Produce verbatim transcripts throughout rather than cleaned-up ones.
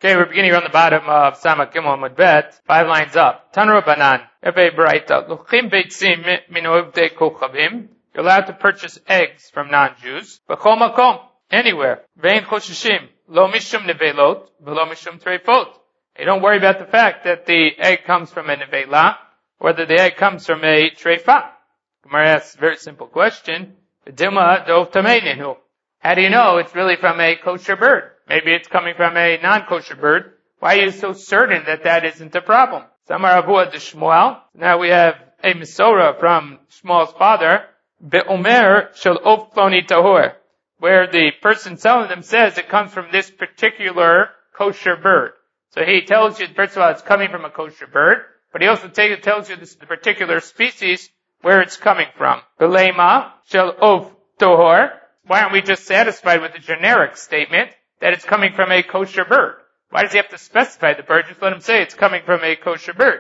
Okay, we're beginning on the bottom of Sama Gimel Amud Bet, five lines up. Tanur Banan, Ebe Braita, Luchim Beitzim min Ovdei Kochavim. You're allowed to purchase eggs from non-Jews. B'chol makom, anywhere. Vein choshishim, lo mishum nevelot, v'lo mishum treifot. You don't worry about the fact that the egg comes from a nevela, or that the egg comes from a treifa. Gemara asks a very simple question. V'dilma dov tameininu. How do you know it's really from a kosher bird? Maybe it's coming from a non-kosher bird. Why are you so certain that that isn't a problem? Samar Avua de Shmuel. Now we have a Misora from Shmuel's father. Be'omer shel of ploni tahor. Where the person selling them says it comes from this particular kosher bird. So he tells you, first of all, it's coming from a kosher bird. But he also tells you this is the particular species where it's coming from. Belema shel of tahor. Why aren't we just satisfied with the generic statement that it's coming from a kosher bird? Why does he have to specify the bird? Just let him say it's coming from a kosher bird.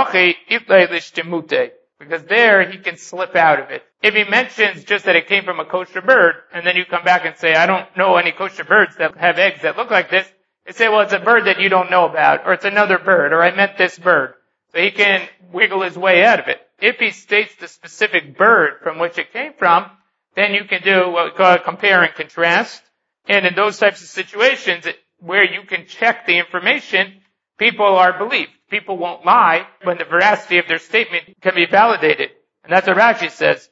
Because there he can slip out of it. If he mentions just that it came from a kosher bird, and then you come back and say, I don't know any kosher birds that have eggs that look like this, they say, well, it's a bird that you don't know about, or it's another bird, or I meant this bird. So he can wiggle his way out of it. If he states the specific bird from which it came from, then you can do what we call compare and contrast. And in those types of situations where you can check the information, people are believed. People won't lie when the veracity of their statement can be validated. And that's what Rashi says.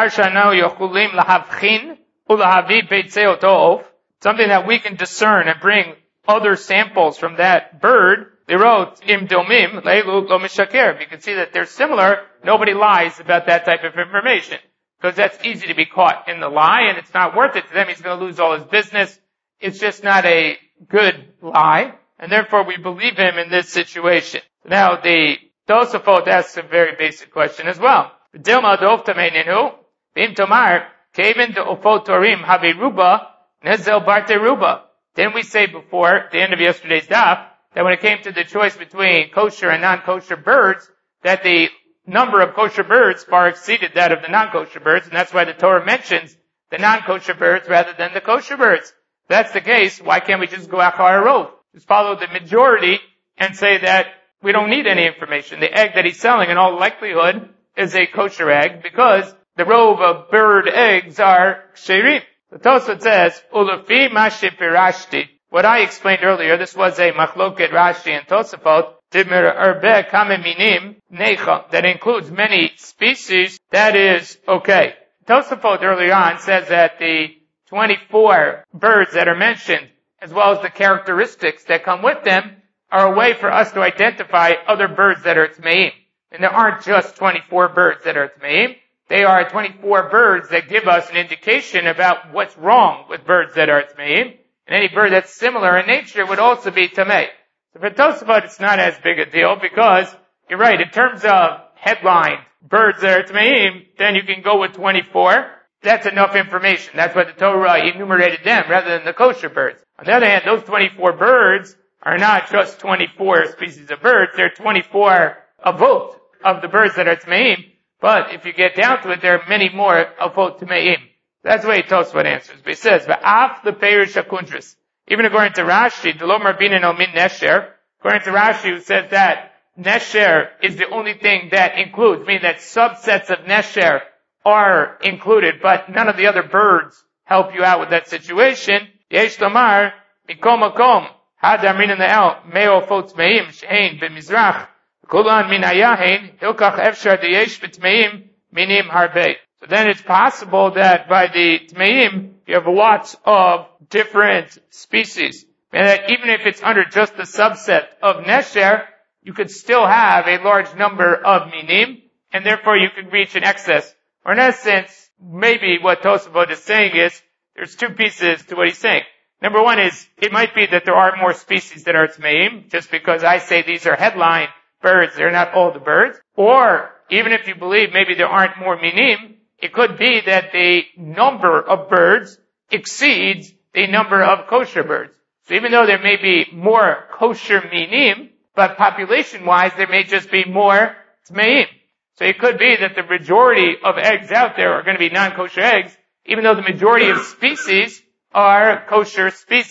Something that we can discern and bring other samples from that bird. They wrote, im domim, leilu lo mishaker. You can see that they're similar. Nobody lies about that type of information. Because that's easy to be caught in the lie, and it's not worth it to them. He's going to lose all his business. It's just not a good lie, and therefore we believe him in this situation. Now, the Tosafot asks a very basic question as well. Dilma dov tameininu, bim tomar, kevin de ofot torim habiruba, nezel barte ruba. Didn't we say before, at the end of yesterday's daf, that when it came to the choice between kosher and non-kosher birds, that the number of kosher birds far exceeded that of the non-kosher birds, and that's why the Torah mentions the non-kosher birds rather than the kosher birds. If that's the case, why can't we just go achar rov? Just follow the majority and say that we don't need any information. The egg that he's selling in all likelihood is a kosher egg because the rove of bird eggs are ksherim. The Tosafot says, Ulafi mashi pirashti. What I explained earlier, this was a machloket Rashi and Tosafot, that includes many species, that is okay. Tosafot earlier on says that the twenty-four birds that are mentioned, as well as the characteristics that come with them, are a way for us to identify other birds that are tmeim. And there aren't just twenty-four birds that are tmeim. They are twenty-four birds that give us an indication about what's wrong with birds that are tmeim. And any bird that's similar in nature would also be tamei. So for Tosafot, it's not as big a deal because you're right. In terms of headline birds that are tmeim, then you can go with twenty-four. That's enough information. That's why the Torah enumerated them rather than the kosher birds. On the other hand, those twenty-four birds are not just twenty-four species of birds. They're twenty-four avot of the birds that are tmeim. But if you get down to it, there are many more avot tmeim. That's the way Tosafot answers. But he says, "Va'af the perish akuntris." Even according to Rashi, Delom Rabinin al min nesher. According to Rashi, who says that nesher is the only thing that includes, meaning that subsets of nesher are included, but none of the other birds help you out with that situation. Yesh Tomar, Mikom Makom, Hadar Minan La'el, Meo Fot Tmeim, Shein, B'Mizrach, Kulan Min Hayahin, Hilkach Efshar Deyesh B'Tmeim, Minim Harbe. So then it's possible that by the Tmeim, you have lots of different species. And that even if it's under just the subset of Nesher, you could still have a large number of Minim, and therefore you could reach an excess. Or in essence, maybe what Tosafot is saying is, there's two pieces to what he's saying. Number one is, it might be that there are more species that are Tmeim, just because I say these are headline birds, they're not all the birds. Or, even if you believe maybe there aren't more Minim, it could be that the number of birds exceeds the number of kosher birds. So even though there may be more kosher minim, but population-wise there may just be more tmeim. So it could be that the majority of eggs out there are going to be non-kosher eggs, even though the majority of species are kosher species.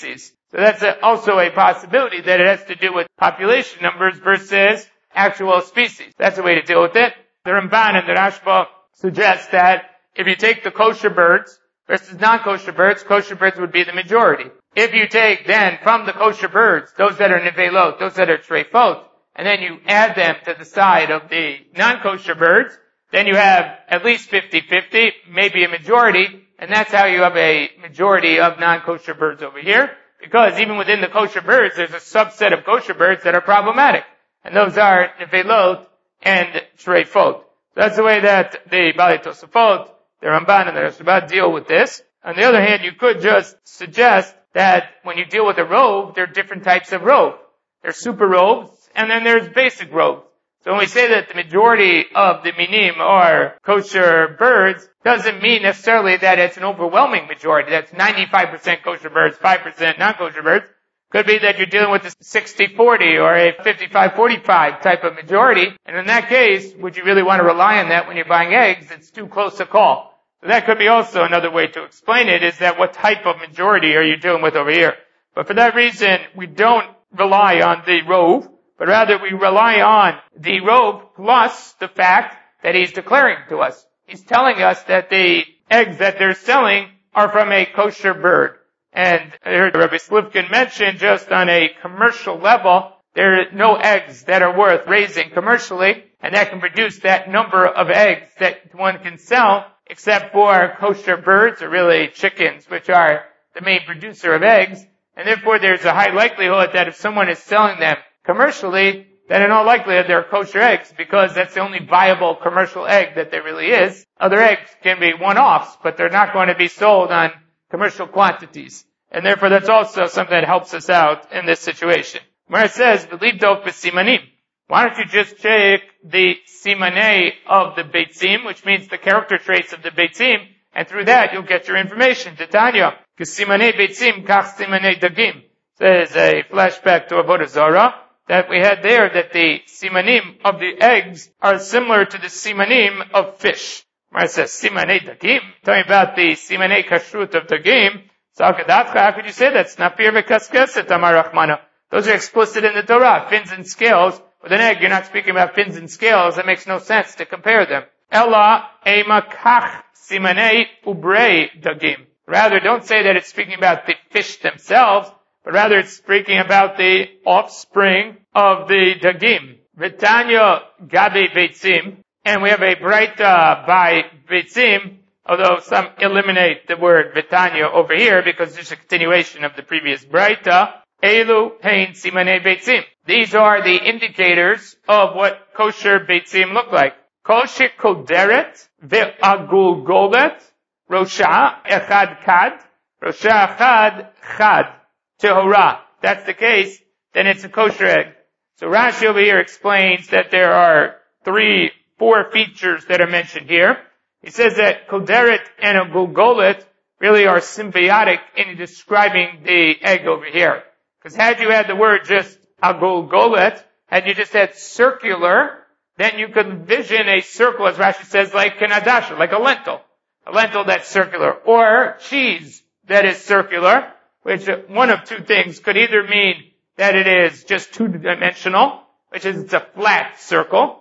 So that's a, also a possibility that it has to do with population numbers versus actual species. That's a way to deal with it. The Ramban and the Rashba suggest that if you take the kosher birds versus non-kosher birds, kosher birds would be the majority. If you take then from the kosher birds, those that are nevelot, those that are treifot, and then you add them to the side of the non-kosher birds, then you have at least fifty-fifty, maybe a majority, and that's how you have a majority of non-kosher birds over here. Because even within the kosher birds, there's a subset of kosher birds that are problematic. And those are nevelot and treifot. So that's the way that the Baalei Tosafot, the Ramban, and the Rashba deal with this. On the other hand, you could just suggest that when you deal with a robe, there are different types of robe. There's super robes, and then there's basic robes. So when we say that the majority of the minim are kosher birds, doesn't mean necessarily that it's an overwhelming majority. That's ninety-five percent kosher birds, five percent non-kosher birds. Could be that you're dealing with a sixty forty or a fifty-five forty-five type of majority. And in that case, would you really want to rely on that when you're buying eggs? It's too close a call. So that could be also another way to explain it, is that what type of majority are you dealing with over here? But for that reason, we don't rely on the rove, but rather we rely on the robe plus the fact that he's declaring to us. He's telling us that the eggs that they're selling are from a kosher bird. And I heard Rabbi Slivkin mention just on a commercial level, there are no eggs that are worth raising commercially, and that can produce that number of eggs that one can sell, except for kosher birds, or really chickens, which are the main producer of eggs. And therefore there's a high likelihood that if someone is selling them commercially, then in all likelihood they're kosher eggs, because that's the only viable commercial egg that there really is. Other eggs can be one-offs, but they're not going to be sold on commercial quantities. And therefore that's also something that helps us out in this situation. Where it says, "V'livdok b'simanim." Why don't you just check the simanei of the beitzim, which means the character traits of the beitzim, and through that you'll get your information. Titania, "K'simanei beitzim, kach simanei dagim." There's a flashback to Avodah Zarah that we had there, that the simanim of the eggs are similar to the simanim of fish. Where it says simanei dagim, talking about the simanei kashrut of dagim. So how could you say that? Snapir v'kaskesset, Amar Rachmana. Those are explicit in the Torah. Fins and scales. With an egg, you're not speaking about fins and scales. That makes no sense to compare them. Ella ema kach simanei ubrei dagim. Rather, don't say that it's speaking about the fish themselves, but rather it's speaking about the offspring of the dagim. V'tanya gabe beitzim. And we have a braita by beitzim, although some eliminate the word Vitanya over here because there's a continuation of the previous Braita. Elu hein simanei beitzim. These are the indicators of what kosher beitzim look like. Kosher koderet ve'agulgolet rosha echad kad rosha echad chad tehora. That's the case, then it's a kosher egg. So Rashi over here explains that there are three, four features that are mentioned here. He says that koderet and a gulgolet really are symbiotic in describing the egg over here. Because had you had the word just a gulgolet, had you just had circular, then you could envision a circle, as Rashi says, like an adasha, like a lentil. A lentil that's circular. Or cheese that is circular, which one of two things could either mean that it is just two-dimensional, which is it's a flat circle,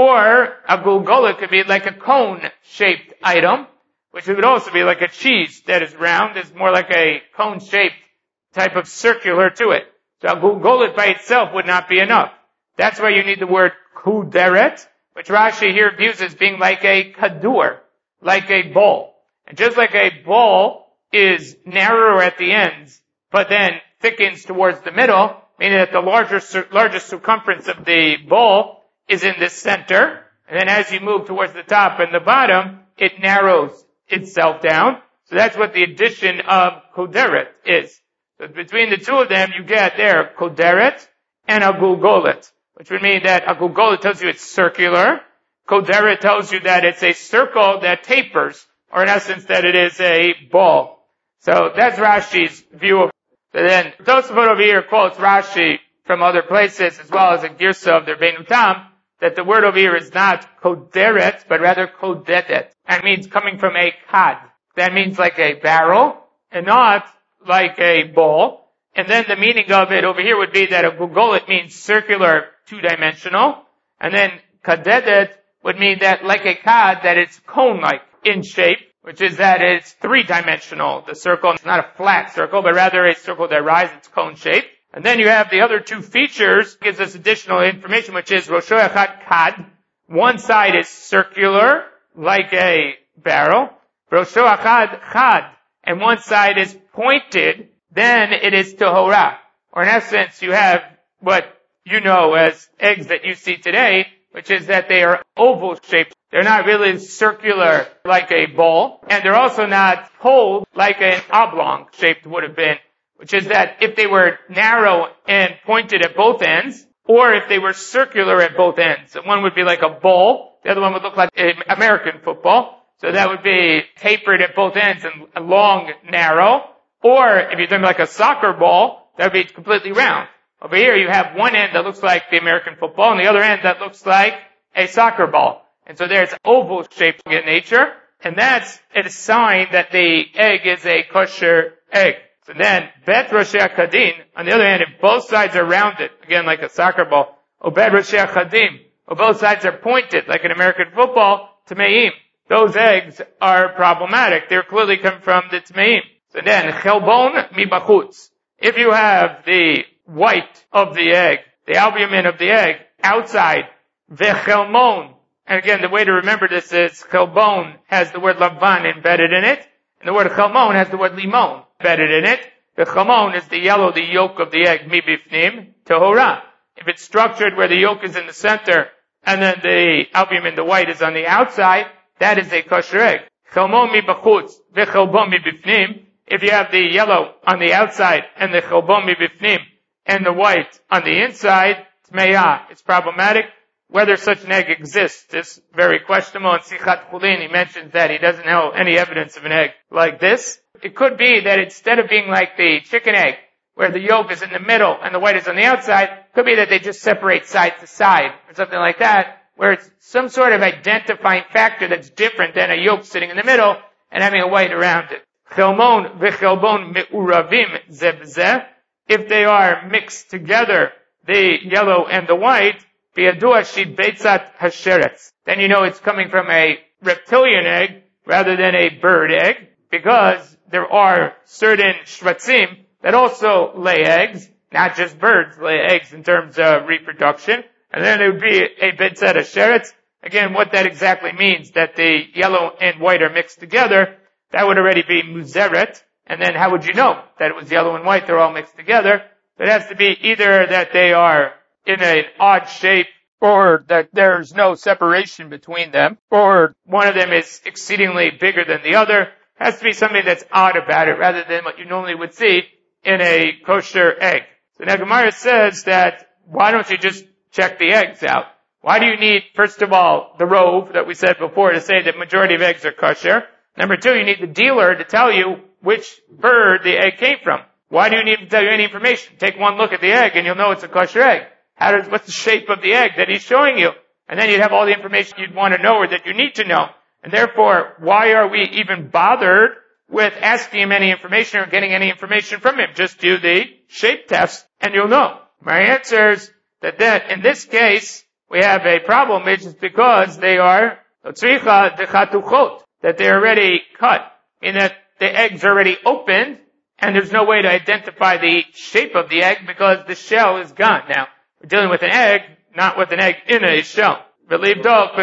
or a gulgolet could be like a cone-shaped item, which would also be like a cheese that is round. It's more like a cone-shaped type of circular to it. So a gulgolet by itself would not be enough. That's why you need the word kuderet, which Rashi here views as being like a kadur, like a bowl. And just like a bowl is narrower at the ends, but then thickens towards the middle, meaning that the larger, largest circumference of the bowl is in the center, and then as you move towards the top and the bottom, it narrows itself down. So that's what the addition of koderet is. So between the two of them, you get there koderet and a gulgolet, which would mean that a gulgolet tells you it's circular. Koderet tells you that it's a circle that tapers, or in essence that it is a ball. So that's Rashi's view of it. So then Tosafot over here quotes Rashi from other places, as well as a girsa of their Beinu Tam, that the word over here is not koderet, but rather kodetet. And means coming from a kad. That means like a barrel, and not like a bowl. And then the meaning of it over here would be that a gugolet means circular, two-dimensional. And then kadedet would mean that like a kad, that it's cone-like in shape, which is that it's three-dimensional. The circle is not a flat circle, but rather a circle that rises, it's cone-shaped. And then you have the other two features, gives us additional information, which is Rosho Echad Kad. One side is circular, like a barrel. Rosho Echad Chad. And one side is pointed, then it is Tahora. Or in essence, you have what you know as eggs that you see today, which is that they are oval shaped. They're not really circular like a ball, and they're also not pulled like an oblong shaped would have been, which is that if they were narrow and pointed at both ends, or if they were circular at both ends. One would be like a ball, the other one would look like American football, so that would be tapered at both ends and long, narrow, or if you're doing like a soccer ball, that would be completely round. Over here you have one end that looks like the American football, and the other end that looks like a soccer ball. And so there's oval shaped in nature, and that's a sign that the egg is a kosher egg. So then, bet roshei kadin, on the other hand, if both sides are rounded, again like a soccer ball, or bet roshei kadim, or both sides are pointed like an American football, tmeim, those eggs are problematic. They're clearly come from the tmeim. So then, chelbon mibachutz. If you have the white of the egg, the albumin of the egg, outside, vechelmon. And again, the way to remember this is chelbon has the word lavan embedded in it, and the word chelmon has the word limon embedded in it. The chelmon is the yellow, the yolk of the egg, mibifnim, tahora. If it's structured where the yolk is in the center, and then the albumin, the white, is on the outside, that is a kosher egg. Chelmon mibachutz, vechelbon mibifnim. If you have the yellow on the outside, and the chelbon mibifnim, and the white on the inside, tmeya, it's problematic. Whether such an egg exists is very questionable. In Sichat Chulin, he mentions that he doesn't know any evidence of an egg like this. It could be that instead of being like the chicken egg, where the yolk is in the middle and the white is on the outside, it could be that they just separate side to side, or something like that, where it's some sort of identifying factor that's different than a yolk sitting in the middle and having a white around it. Chelmon v'chelbon me'uravim zebzeh. If they are mixed together, the yellow and the white, b'yadua shid beitzat hasheretz. Then you know it's coming from a reptilian egg rather than a bird egg, because there are certain shvatzim that also lay eggs, not just birds lay eggs in terms of reproduction. And then it would be a beitzat hasheretz. Again, what that exactly means, that the yellow and white are mixed together, that would already be muzeret. And then how would you know that it was yellow and white? They're all mixed together. It has to be either that they are in an odd shape, or that there's no separation between them, or one of them is exceedingly bigger than the other. It has to be something that's odd about it, rather than what you normally would see in a kosher egg. So now Gemara says that, why don't you just check the eggs out? Why do you need, first of all, the rove that we said before to say that majority of eggs are kosher? Number two, you need the dealer to tell you which bird the egg came from. Why do you need to tell you any information? Take one look at the egg and you'll know it's a kosher egg. How does, what's the shape of the egg that he's showing you? And then you'd have all the information you'd want to know or that you need to know. And therefore, why are we even bothered with asking him any information or getting any information from him? Just do the shape test and you'll know. My answer is that then, in this case, we have a problem, which is because they are that they're already cut, in that the egg's already opened, and there's no way to identify the shape of the egg because the shell is gone. Now, we're dealing with an egg, not with an egg in a shell. Why don't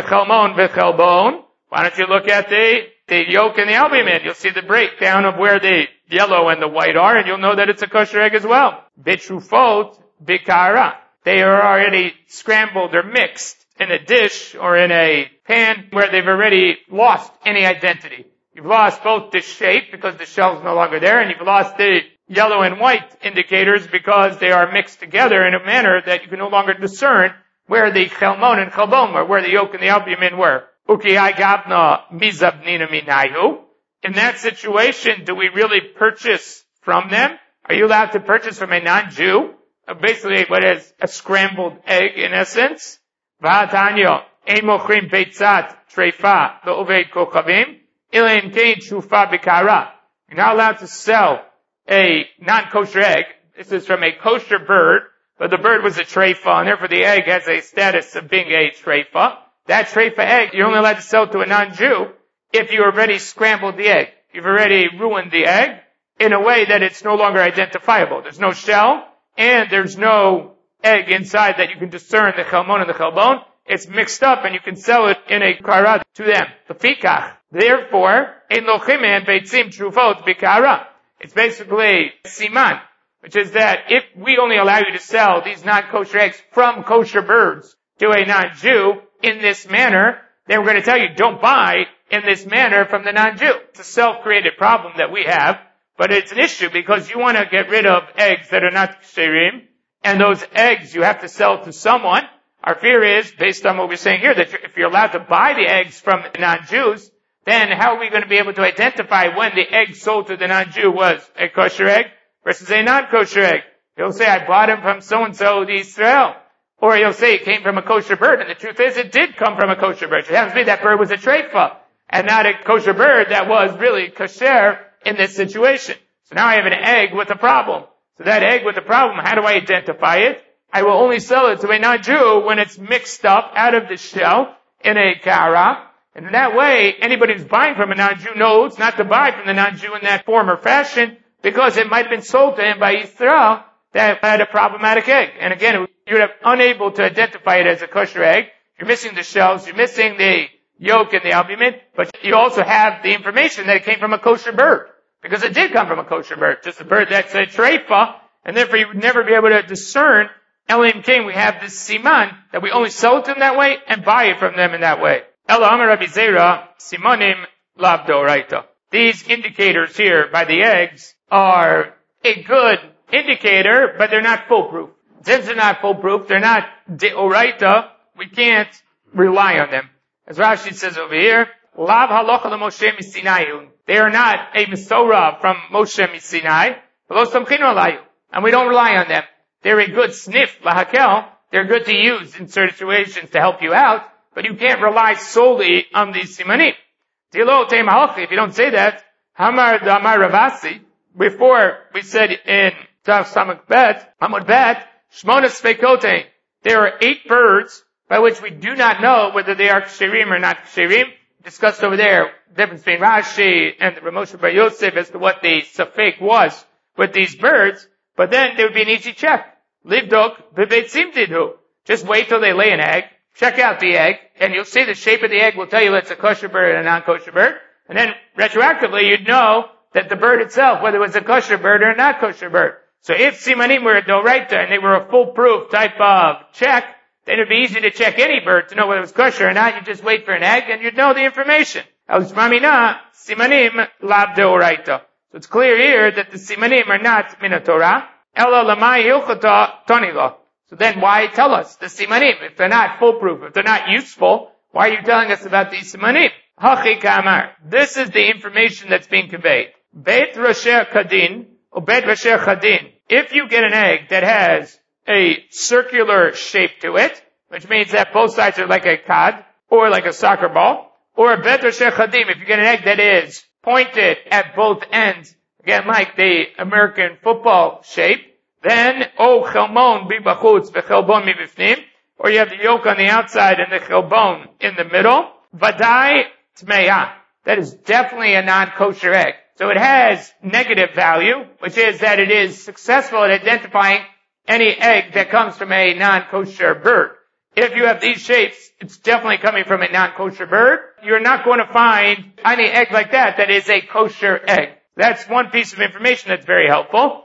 you look at the, the yolk and the albumin? You'll see the breakdown of where the yellow and the white are, and you'll know that it's a kosher egg as well. Bitrufot bikara. They are already scrambled or mixed in a dish or in a pan where they've already lost any identity. You've lost both the shape because the shell is no longer there, and you've lost the yellow and white indicators because they are mixed together in a manner that you can no longer discern where the chelmon and chelbon were, where the yolk and the albumin were. In that situation, do we really purchase from them? Are you allowed to purchase from a non-Jew? Basically, what is a scrambled egg in essence? You're not allowed to sell a non-kosher egg This is from a kosher bird, but the bird was a treifa, and therefore the egg has a status of being a treifa. That treifa egg, you're only allowed to sell to a non-Jew if you already scrambled the egg. You've already ruined the egg in a way that it's no longer identifiable. There's no shell, and there's no egg inside that you can discern the chalmon and the chalbon. It's mixed up, and you can sell it in a kara to them. Lefikach. Therefore, ein lochim beitzim trufot bikara. It's basically siman, which is that if we only allow you to sell these non-kosher eggs from kosher birds to a non-Jew in this manner, then we're going to tell you don't buy in this manner from the non-Jew. It's a self-created problem that we have, but it's an issue because you want to get rid of eggs that are not ksherim, and those eggs you have to sell to someone. Our fear is, based on what we're saying here, that if you're allowed to buy the eggs from non-Jews, then how are we going to be able to identify when the egg sold to the non-Jew was a kosher egg versus a non-kosher egg? He'll say, I bought him from so-and-so, the Israel. Or he'll say it came from a kosher bird, and the truth is it did come from a kosher bird. It happens to be that bird was a treifa, and not a kosher bird that was really kosher in this situation. So now I have an egg with a problem. So that egg with a problem, how do I identify it? I will only sell it to a non-Jew when it's mixed up out of the shell in a kara. And in that way, anybody who's buying from a non-Jew knows not to buy from the non-Jew in that form or fashion, because it might have been sold to him by Yisrael that had a problematic egg. And again, you're unable to identify it as a kosher egg. You're missing the shells, you're missing the yolk and the albumin, but you also have the information that it came from a kosher bird. Because it did come from a kosher bird, just a bird that's a treifa, and therefore you would never be able to discern Elohim King. We have this siman that we only sell it to them that way and buy it from them in that way. Ela Amar Rabbi Zera, Simonim Lav D'Oraita. These indicators here by the eggs are a good indicator, but they're not foolproof. Since they're not foolproof, they're not D'Oraita, we can't rely on them. As Rashi says over here, Lav Halacha LeMoshe Misinai. They are not a Misorah from Moshe Misinai, and we don't rely on them. They're a good sniff, lahakel. They're good to use in certain situations to help you out, but you can't rely solely on these simanim. If you don't say that, Hamar Damar Ravasi, before we said in Tav Samak Bet, Hamud Bet, Shmona Spekote, there are eight birds by which we do not know whether they are ksherim or not ksherim. Discussed over there, the difference between Rashi and the Ramosha Bar Yosef as to what the safek was with these birds, but then there would be an easy check. Livdok b'beitzim tidhu. Just wait till they lay an egg, check out the egg, and you'll see the shape of the egg will tell you it's a kosher bird and a non-kosher bird, and then retroactively you'd know that the bird itself, whether it was a kosher bird or a not kosher bird. So if simanim were a doraita and they were a foolproof type of check, then it'd be easy to check any bird to know whether it was kosher or not. You just wait for an egg and you'd know the information. Simanim lav deoraita. So it's clear here that the simanim are not minatorah. Ela lamai hilchata tonila. So then why tell us the simanim? If they're not foolproof, if they're not useful, why are you telling us about these simanim? Hachi kamar. This is the information that's being conveyed. Beit rasher kadin, or beit rasher chadin. If you get an egg that has a circular shape to it, which means that both sides are like a kad, or like a soccer ball, or a bet rasher chadim, if you get an egg that is pointed at both ends, again like the American football shape, then, o chelmon bi bachutz v'chelbon mi bifnim, or you have the yolk on the outside and the chelbon in the middle, vadai tmeya. That is definitely a non-kosher egg. So it has negative value, which is that it is successful at identifying any egg that comes from a non-kosher bird. If you have these shapes, it's definitely coming from a non-kosher bird. You're not going to find any egg like that that is a kosher egg. That's one piece of information that's very helpful.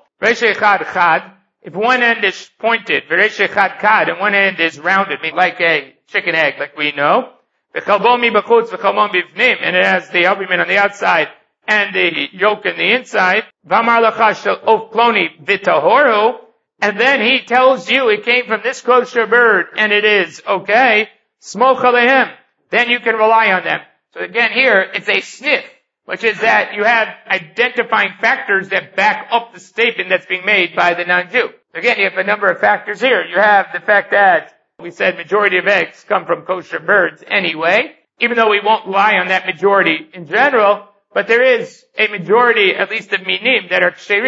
If one end is pointed, and one end is rounded, like a chicken egg, like we know, and it has the albumin on the outside and the yolk on the inside, and then he tells you it came from this kosher bird and it is okay, smoch alehem, then you can rely on them. So again here, it's a sniff, which is that you have identifying factors that back up the statement that's being made by the non-Jew. Again, you have a number of factors here. You have the fact that we said majority of eggs come from kosher birds anyway, even though we won't rely on that majority in general, but there is a majority, at least of minim, that are ksherim.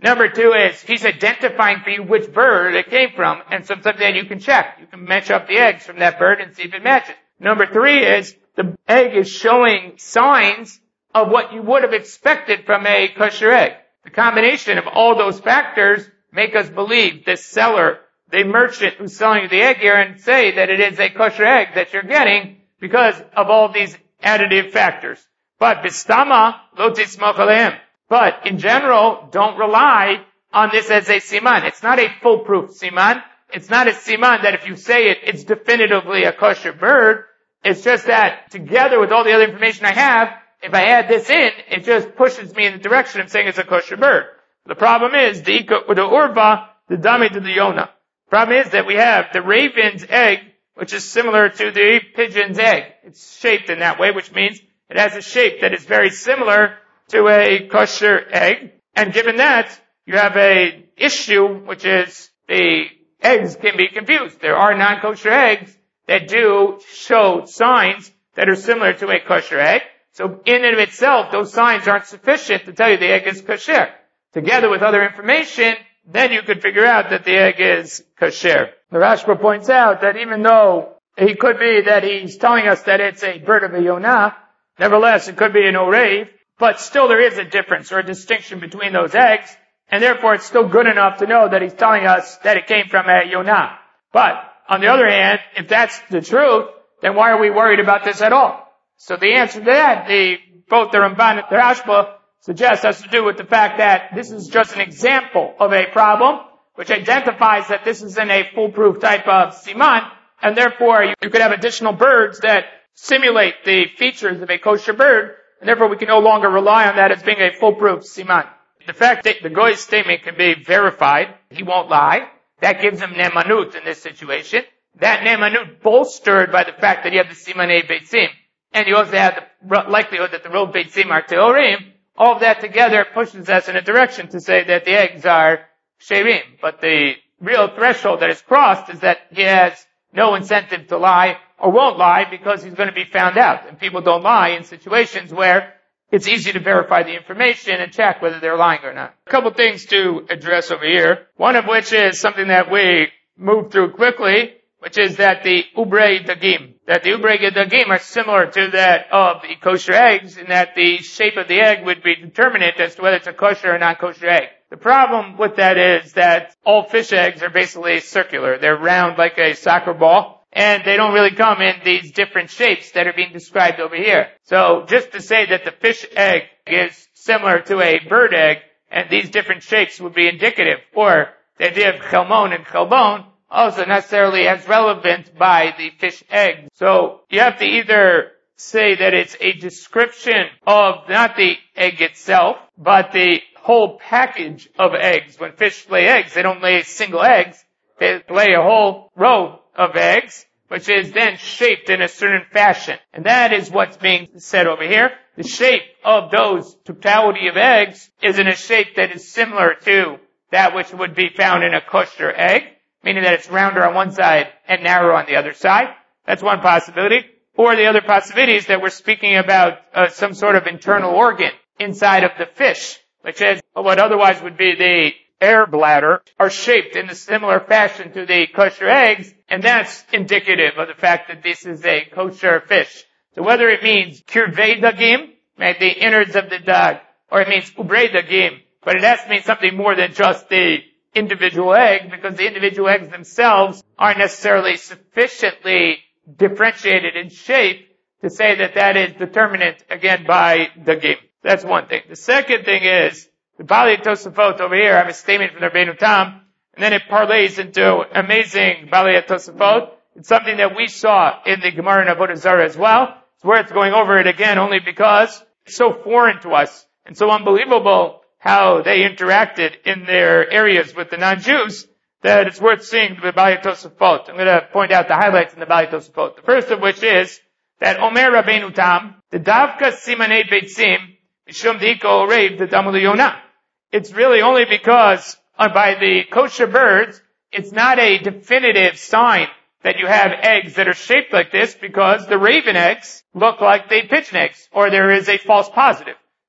Number two is he's identifying for you which bird it came from, and sometimes then you can check. You can match up the eggs from that bird and see if it matches. Number three is the egg is showing signs of what you would have expected from a kosher egg. The combination of all those factors make us believe the seller, the merchant who's selling you the egg here, and say that it is a kosher egg that you're getting because of all these additive factors. But bistama lo tismoch aleim. But in general, don't rely on this as a siman. It's not a foolproof siman. It's not a siman that if you say it, it's definitively a kosher bird. It's just that together with all the other information I have, if I add this in, it just pushes me in the direction of saying it's a kosher bird. The problem is the the urva, the dami to the yona. The problem is that we have the raven's egg, which is similar to the pigeon's egg. It's shaped in that way, which means it has a shape that is very similar to a kosher egg. And given that, you have a issue, which is the eggs can be confused. There are non-kosher eggs that do show signs that are similar to a kosher egg. So in and of itself, those signs aren't sufficient to tell you the egg is kosher. Together with other information, then you could figure out that the egg is kosher. The Rashba points out that even though it could be that he's telling us that it's a bird of a yonah, nevertheless it could be an orev, but still there is a difference or a distinction between those eggs, and therefore it's still good enough to know that he's telling us that it came from a yonah. But on the other hand, if that's the truth, then why are we worried about this at all? So the answer to that, the, both the Ramban and the Rashba suggest has to do with the fact that this is just an example of a problem which identifies that this isn't a foolproof type of siman, and therefore you, you could have additional birds that simulate the features of a kosher bird, and therefore we can no longer rely on that as being a foolproof siman. The fact that the goy's statement can be verified, he won't lie, that gives him nemanut in this situation. That nemanut bolstered by the fact that you have the simanei beitzim, and you also have the likelihood that the real beitzim are teorim. All of that together pushes us in a direction to say that the eggs are sherim. But the real threshold that is crossed is that he has no incentive to lie or won't lie because he's going to be found out. And people don't lie in situations where it's easy to verify the information and check whether they're lying or not. A couple things to address over here. One of which is something that we moved through quickly, which is that the ubrei dagim, that the ubrei dagim are similar to that of the kosher eggs in that the shape of the egg would be determinant as to whether it's a kosher or non-kosher egg. The problem with that is that all fish eggs are basically circular. They're round like a soccer ball, and they don't really come in these different shapes that are being described over here. So just to say that the fish egg is similar to a bird egg, and these different shapes would be indicative, or the idea of chelmon and chelbon, also necessarily as relevant by the fish egg. So you have to either say that it's a description of not the egg itself, but the whole package of eggs. When fish lay eggs, they don't lay single eggs. They lay a whole row of eggs, which is then shaped in a certain fashion. And that is what's being said over here. The shape of those totality of eggs is in a shape that is similar to that which would be found in a kosher egg, meaning that it's rounder on one side and narrower on the other side. That's one possibility. Or the other possibility is that we're speaking about uh, some sort of internal organ inside of the fish, which is what otherwise would be the air bladder, are shaped in a similar fashion to the kosher eggs, and that's indicative of the fact that this is a kosher fish. So whether it means kirvei dagim, right, the innards of the dog, or it means ubrei dagim, but it has to mean something more than just the individual egg, because the individual eggs themselves aren't necessarily sufficiently differentiated in shape to say that that is determinant, again, by dagim. That's one thing. The second thing is, the Bali Tosafot over here, I have a statement from the Rabbeinu Tam, and then it parlays into amazing Bali Tosafot. It's something that we saw in the Gemara in Avodah Zarah as well. It's worth going over it again only because it's so foreign to us and so unbelievable how they interacted in their areas with the non-Jews that it's worth seeing the Bali Tosafot. I'm going to point out the highlights in the Bali Tosafot. The first of which is that Omer Rabbeinu Tam, the Davka Simanei Beitzim, Mishum Diko Orev the Damul Yonah. It's really only because uh, by the kosher birds, it's not a definitive sign that you have eggs that are shaped like this because the raven eggs look like the pigeon eggs, or there is a false positive.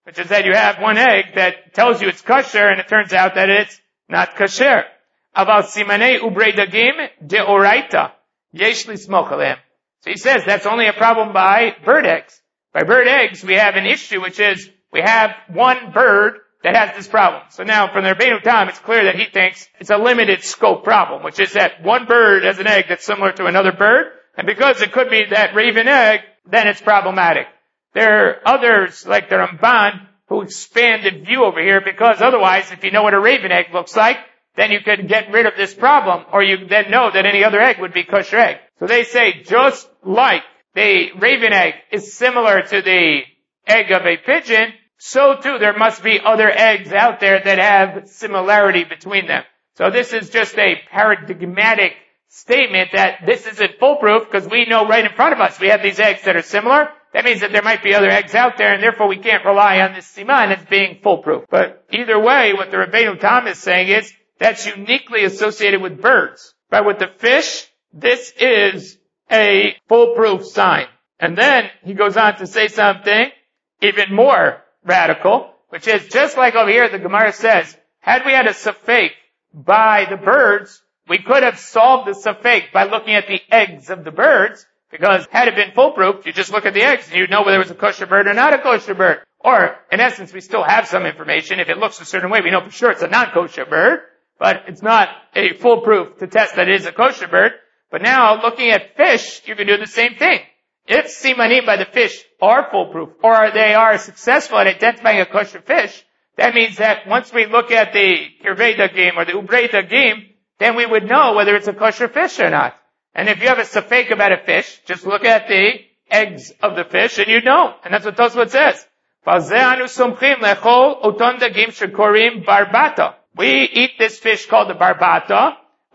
which is that you have one egg that tells you it's kosher and it turns out that it's not kosher. Aval simanei ubrei dagim deoraita yesh lismoch aleim. So he says that's only a problem by bird eggs. By bird eggs, we have an issue, which is we have one bird that has this problem. So now, from the Rabbeinu Tam, it's clear that he thinks it's a limited scope problem, which is that one bird has an egg that's similar to another bird, and because it could be that raven egg, then it's problematic. There are others, like the Ramban, who expand the view over here, because otherwise, if you know what a raven egg looks like, then you could get rid of this problem, or you then know that any other egg would be kosher egg. So they say, just like the raven egg is similar to the egg of a pigeon, so too there must be other eggs out there that have similarity between them. So this is just a paradigmatic statement that this isn't foolproof, because we know right in front of us we have these eggs that are similar. That means that there might be other eggs out there, and therefore we can't rely on this siman as being foolproof. But either way, what the Rabbeinu Tam is saying is that's uniquely associated with birds. But with the fish, this is a foolproof sign. And then he goes on to say something even more radical, which is just like over here the Gemara says, had we had a safek by the birds, we could have solved the safek by looking at the eggs of the birds, because had it been foolproof, you just look at the eggs and you'd know whether it was a kosher bird or not a kosher bird. Or, in essence, we still have some information. If it looks a certain way, we know for sure it's a non-kosher bird, but it's not a foolproof to test that it is a kosher bird. But now, looking at fish, you can do the same thing. If simanim by the fish are foolproof, or they are successful at identifying a kosher fish, that means that once we look at the kirvei dagim or the ubrei dagim, then we would know whether it's a kosher fish or not. And if you have a safek about a fish, just look at the eggs of the fish and you know. And that's what Tosfot says. We eat this fish called the barbata.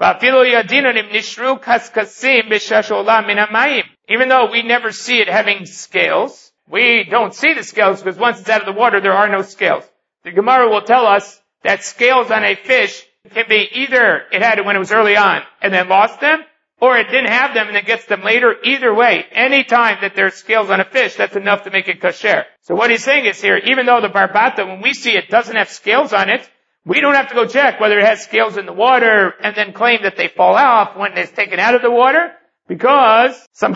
Even though we never see it having scales, we don't see the scales because once it's out of the water, there are no scales. The Gemara will tell us that scales on a fish can be either it had it when it was early on and then lost them, or it didn't have them and it gets them later. Either way, any time that there's scales on a fish, that's enough to make it kosher. So what he's saying is here, even though the barbata, when we see it, doesn't have scales on it, we don't have to go check whether it has scales in the water and then claim that they fall off when it's taken out of the water, because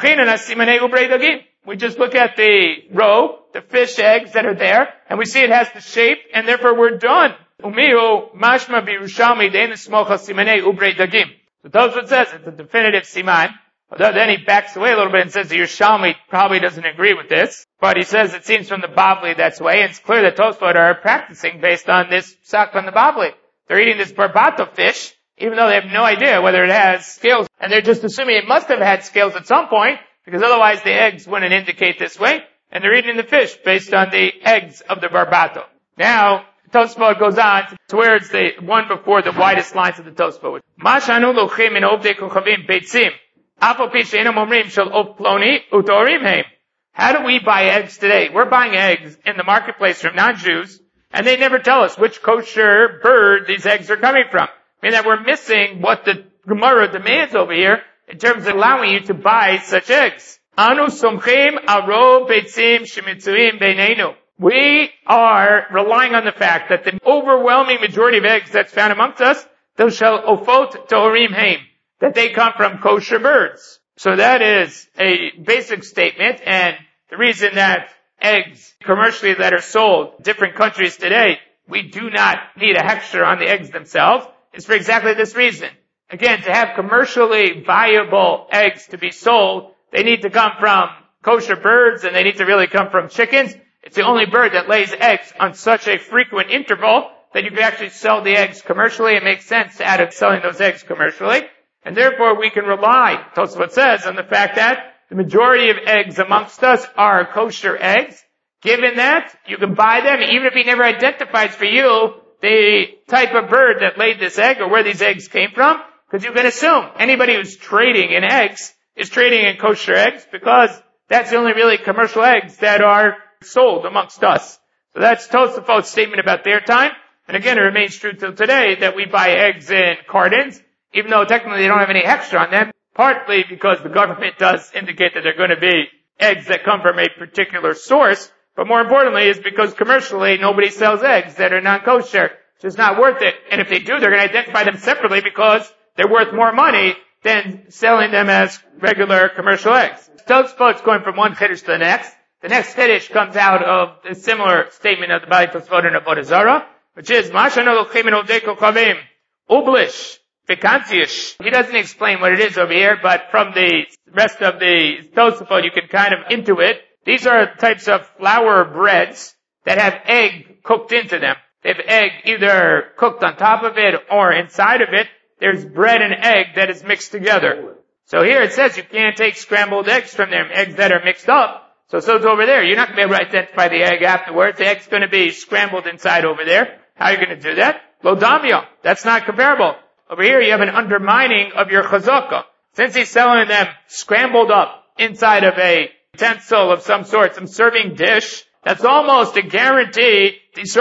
we just look at the roe, the fish eggs that are there, and we see it has the shape, and therefore we're done. Umihu mashma birushalmi dein smocha simanei ubrei dagim. So Tosfot says it's a definitive siman. Although then he backs away a little bit and says the Yerushalmi probably doesn't agree with this. But he says it seems from the Bavli that's way, and it's clear that Tosfot are practicing based on this psak from the Bavli. They're eating this barbato fish, even though they have no idea whether it has scales, and they're just assuming it must have had scales at some point, because otherwise the eggs wouldn't indicate this way, and they're eating the fish based on the eggs of the barbato. Now, Tosfot goes on towards the one before the widest lines of the Tosfot. Mashanu lochim in ovdei kochavim beitzim, afal pi she'enam omrim shel ov ploni utorim heim. How do we buy eggs today? We're buying eggs in the marketplace from non-Jews, and they never tell us which kosher bird these eggs are coming from. I mean that we're missing what the Gemara demands over here in terms of allowing you to buy such eggs. Anu somchim aro beitzim shemitzuim beineinu. We are relying on the fact that the overwhelming majority of eggs that's found amongst us, those shall ofot torim heim, that they come from kosher birds. So that is a basic statement, and the reason that eggs commercially that are sold in different countries today, we do not need a hechsher on the eggs themselves, is for exactly this reason. Again, to have commercially viable eggs to be sold, they need to come from kosher birds, and they need to really come from chickens. It's the only bird that lays eggs on such a frequent interval that you can actually sell the eggs commercially. It makes sense out of selling those eggs commercially. And therefore we can rely, Tosfot says, on the fact that the majority of eggs amongst us are kosher eggs. Given that, you can buy them even if he never identifies for you the type of bird that laid this egg or where these eggs came from, because you can assume anybody who's trading in eggs is trading in kosher eggs, because that's the only really commercial eggs that are sold amongst us. So that's Tosafot's statement about their time. And again, it remains true till today that we buy eggs in cartons, even though technically they don't have any hechsher on them, partly because the government does indicate that they're going to be eggs that come from a particular source, But more importantly is because commercially nobody sells eggs that are non-kosher. It's just not worth it. And if they do, they're going to identify them separately because they're worth more money than selling them as regular commercial eggs. Tosfot's going from one chiddush to the next. The next chiddush comes out of a similar statement of the Bali Tosfot and Avodah Zarah, which is Mashana Lochim and Ovdei Kochavim Ublish Pikantish. He doesn't explain what it is over here, but from the rest of the Tosfot you can kind of intuit. These are types of flour breads that have egg cooked into them. They have egg either cooked on top of it or inside of it. There's bread and egg that is mixed together. So here it says you can't take scrambled eggs from them, eggs that are mixed up. So, so it's over there. You're not going to be able to identify the egg afterwards. The egg's going to be scrambled inside over there. How are you going to do that? Lodamio. That's not comparable. Over here you have an undermining of your chazakah. Since he's selling them scrambled up inside of a utensil of some sort, some serving dish, that's almost a guarantee,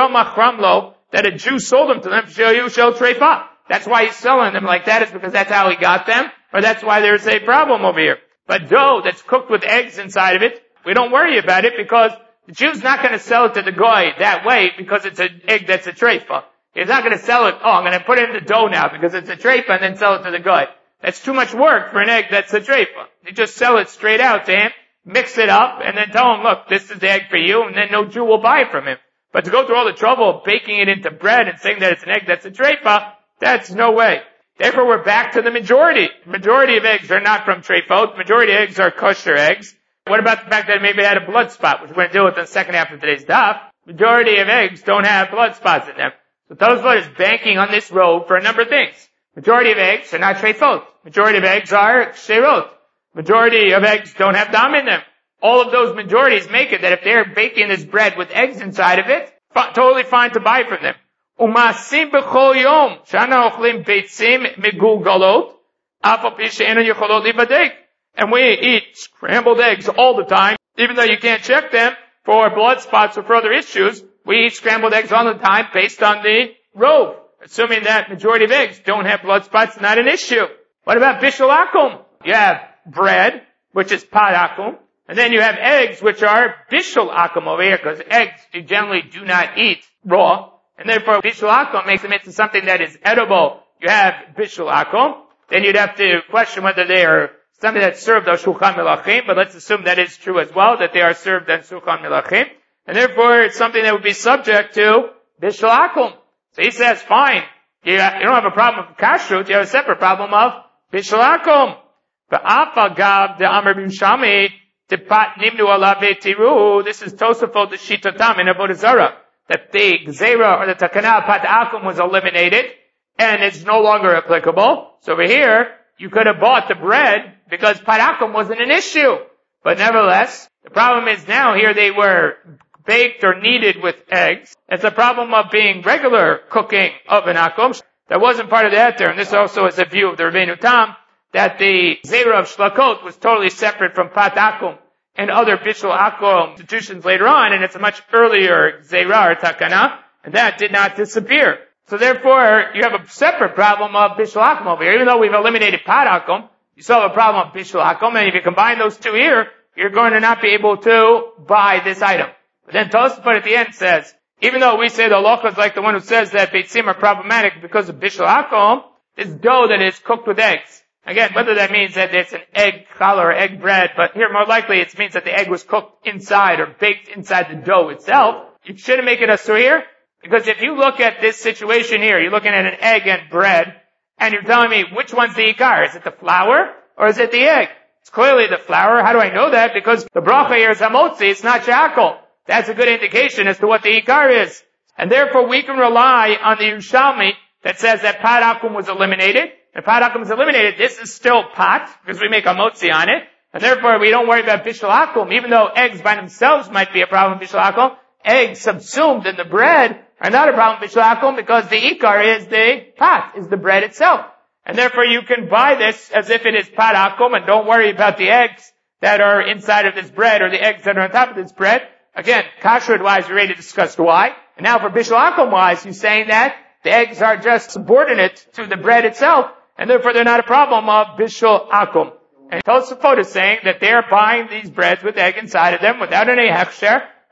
that a Jew sold them to them, shel treifa. That's why he's selling them like that, is because that's how he got them, or that's why there's a problem over here. But dough that's cooked with eggs inside of it, we don't worry about it because the Jew's not going to sell it to the goy that way because it's an egg that's a treifa. He's not going to sell it, oh, I'm going to put it in the dough now because it's a treifa and then sell it to the goy. That's too much work for an egg that's a treifa. You just sell it straight out to him, mix it up, and then tell him, look, this is the egg for you, and then no Jew will buy it from him. But to go through all the trouble of baking it into bread and saying that it's an egg that's a treifa, that's no way. Therefore, we're back to the majority. Majority of eggs are not from treifot. Majority of eggs are kosher eggs. What about the fact that it maybe had a blood spot, which we're going to deal with in the second half of today's daf? Majority of eggs don't have blood spots in them. So Tosfot is banking on this road for a number of things. Majority of eggs are not treifot. Majority of eggs are kserot. Majority of eggs don't have dam in them. All of those majorities make it that if they're baking this bread with eggs inside of it, f- totally fine to buy from them. Umasim b'chol yom shana ochlim beitzim megulgalot afal pi she'enu yecholot libadek. And we eat scrambled eggs all the time, even though you can't check them for blood spots or for other issues. We eat scrambled eggs all the time based on the robe, assuming that majority of eggs don't have blood spots, not an issue. What about bishul akum? You have bread, which is pad akum, and then you have eggs, which are bishul akum over here, because eggs you generally do not eat raw, and therefore bishul akum makes them into something that is edible. You have bishul akum, then you'd have to question whether they are something that's served on shulchan melachim, but let's assume that is true as well, that they are served on shulchan melachim, and therefore it's something that would be subject to bishul akum. So he says, fine, you, you don't have a problem with kashrut, you have a separate problem of bishul akum. This is Tosafot the Shitatam in Avodah Zarah, that the Gzeira or the Takana Pat Akum was eliminated and it's no longer applicable. So over here, you could have bought the bread because Pat Akum wasn't an issue. But nevertheless, the problem is now here they were baked or kneaded with eggs. It's a problem of being regular cooking of an Akum. That wasn't part of the Heter, and this also is a view of the Rabbeinu Tam, that the Zera of Shlakot was totally separate from Pat Akum and other Bishul Akum institutions later on, and it's a much earlier Zera or Takana, and that did not disappear. So therefore, you have a separate problem of Bishul Akum over here. Even though we've eliminated Pat Akum, you still have a problem of Bishul Akum, and if you combine those two here, you're going to not be able to buy this item. But then Tosafot at the end says, even though we say the halacha is like the one who says that beitzim are problematic because of Bishul Akum, this dough that is cooked with eggs. Again, whether that means that it's an egg challah or egg bread, but here more likely it means that the egg was cooked inside or baked inside the dough itself. You shouldn't make it a suir, because if you look at this situation here, you're looking at an egg and bread, and you're telling me which one's the ikar? Is it the flour or is it the egg? It's clearly the flour. How do I know that? Because the bracha here is hamotzi, it's not shakol. That's a good indication as to what the ikar is. And therefore we can rely on the Yerushalmi that says that Pat Akum was eliminated. If Pat Akum is eliminated, this is still pot, because we make a motzi on it, and therefore we don't worry about Bishul Akum, even though eggs by themselves might be a problem with Bishul Akum. Eggs subsumed in the bread are not a problem with Bishul Akum, because the ikar is the pot, is the bread itself. And therefore you can buy this as if it is Pat Akum, and don't worry about the eggs that are inside of this bread, or the eggs that are on top of this bread. Again, kashrut-wise, we already discussed why. And now for Bishul Akum-wise, you're saying that the eggs are just subordinate to the bread itself, and therefore they're not a problem of Bishul Akum. And Tosafot is saying that they're buying these breads with egg inside of them without any hechsher,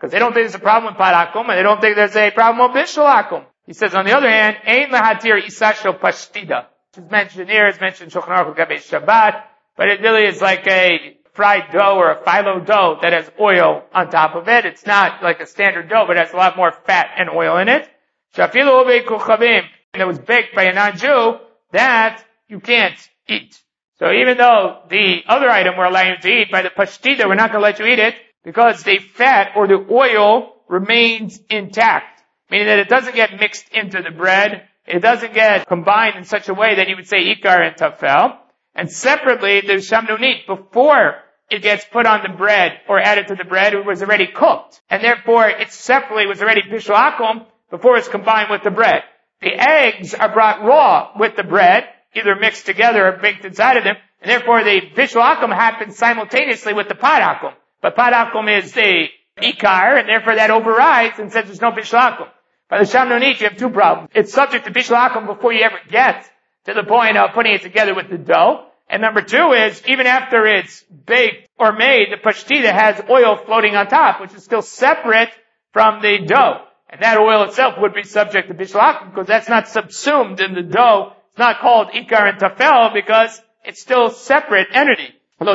Because they don't think there's a problem with Parakum, and they don't think there's a problem with Bishul. He says, on the other hand, Ein Lahatir Isashel Pashtida. It's mentioned here, it's mentioned in Shulchan Aruch Gabe Shabbat, but it really is like a fried dough or a phyllo dough that has oil on top of it. It's not like a standard dough, but it has a lot more fat and oil in it. Shafilu Ove Kuchavim, that was baked by a non-Jew, that you can't eat. So even though the other item we're allowing you to eat, by the Pashtida, we're not going to let you eat it, because the fat or the oil remains intact. Meaning that it doesn't get mixed into the bread, it doesn't get combined in such a way that you would say Ikar and Tafel. And separately, the Shamnunit, before it gets put on the bread or added to the bread, it was already cooked. And therefore, it separately was already Bishul Akum before it's combined with the bread. The eggs are brought raw with the bread, either mixed together or baked inside of them, and therefore the Bishul Akum happens simultaneously with the Pad Akum. But Pad Akum is the Ikar, and therefore that overrides and says there's no Bishul Akum. By the Shamnunit, you have two problems. It's subject to Bishul Akum before you ever get to the point of putting it together with the dough. And number two is, even after it's baked or made, the Pashtida has oil floating on top, which is still separate from the dough. And that oil itself would be subject to Bishul Akum, because that's not subsumed in the dough. It's not called Ikar and Tafel, because it's still a separate entity. That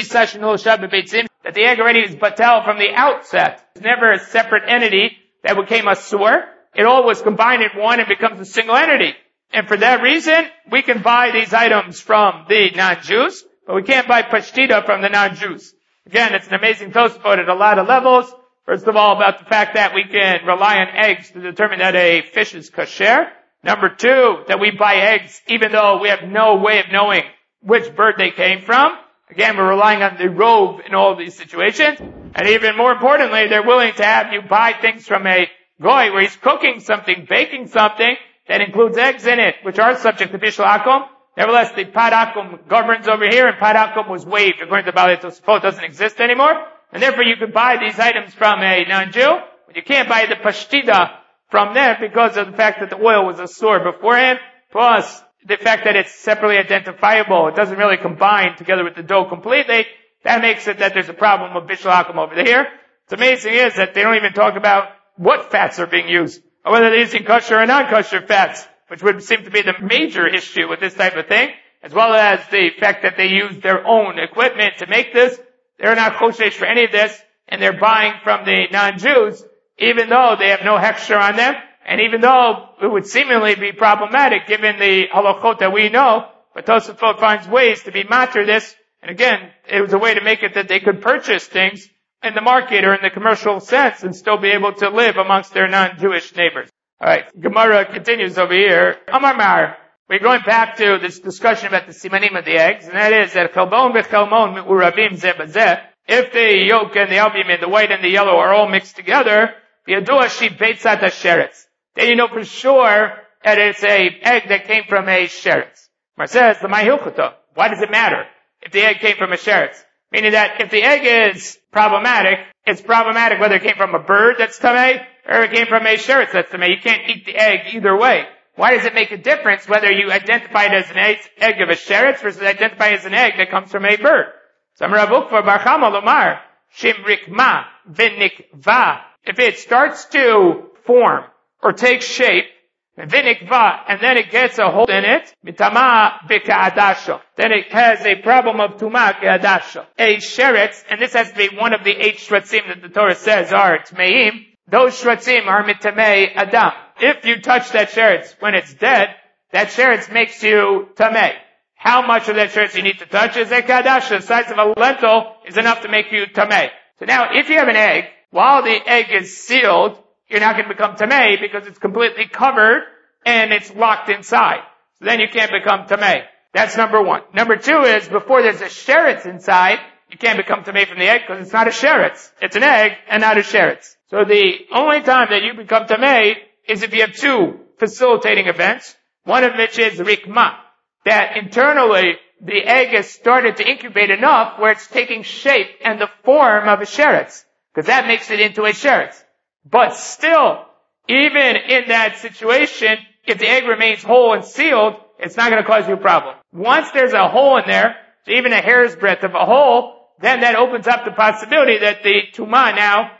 the egg already is batel from the outset. It's never a separate entity that became a sur. It all was combined in one and becomes a single entity. And for that reason, we can buy these items from the non-Jews, but we can't buy Pashtida from the non-Jews. Again, it's an amazing Tosafot at a lot of levels. First of all, about the fact that we can rely on eggs to determine that a fish is kasher. Number two, that we buy eggs even though we have no way of knowing which bird they came from. Again, we're relying on the robe in all of these situations. And even more importantly, they're willing to have you buy things from a goy where he's cooking something, baking something that includes eggs in it, which are subject to Bishul Akum. Nevertheless, the Pad Akum governs over here, and Pad Akum was waived. According to Baalei Tosafot, it doesn't exist anymore. And therefore, you could buy these items from a non-Jew, but you can't buy the Pashtida from them because of the fact that the oil was a sur beforehand, plus the fact that it's separately identifiable. It doesn't really combine together with the dough completely. That makes it that there's a problem with Bishul Akum over here. What's amazing is that they don't even talk about what fats are being used, or whether they're using kosher or non-kosher fats, which would seem to be the major issue with this type of thing, as well as the fact that they use their own equipment to make this. They're not kosher for any of this, and they're buying from the non-Jews, even though they have no hechsher on them, and even though it would seemingly be problematic given the halachot that we know, but Tosafot finds ways to be matter this, and again, it was a way to make it that they could purchase things in the market or in the commercial sense and still be able to live amongst their non-Jewish neighbors. Alright, Gemara continues over here. Amar Mar, we're going back to this discussion about the simanim of the eggs, and that is that chalbon v'chalmon me'urabim zeh b'zeh. If the yolk and the albumin, the white and the yellow are all mixed together, v'yadua shi beitzat hasheretz. Then you know for sure that it's a egg that came from a sheretz. Mar says, l'may hilchota. Why does it matter if the egg came from a sheretz? Meaning that if the egg is problematic, it's problematic whether it came from a bird that's tamei or it came from a sheretz that's tamei. You can't eat the egg either way. Why does it make a difference whether you identify it as an egg, egg of a sheretz versus identify it as an egg that comes from a bird? So Rav Ukva bar Chama lomar shimrikma v'nikva. If it starts to form or take shape, v'nikva, and then it gets a hole in it, mitama b'ka'adasho. Then it has a problem of tuma ka'adasho. A sheretz, and this has to be one of the eight shratzim that the Torah says are tmeim. Those shratzim are mitamei adam. If you touch that sheretz when it's dead, that sheretz makes you tamei. How much of that sheretz you need to touch is a ka'adasho. The size of a lentil is enough to make you tamei. So now, if you have an egg, while the egg is sealed, you're not going to become tamei because it's completely covered and it's locked inside. So then you can't become tamei. That's number one. Number two is, before there's a sheretz inside, you can't become tamei from the egg because it's not a sheretz. It's an egg and not a sheretz. So the only time that you become tamei is if you have two facilitating events, one of which is rikma, that internally the egg has started to incubate enough where it's taking shape and the form of a sheretz, because that makes it into a sheretz. But still, even in that situation, if the egg remains whole and sealed, it's not going to cause you a problem. Once there's a hole in there, so even a hair's breadth of a hole, then that opens up the possibility that the tumah now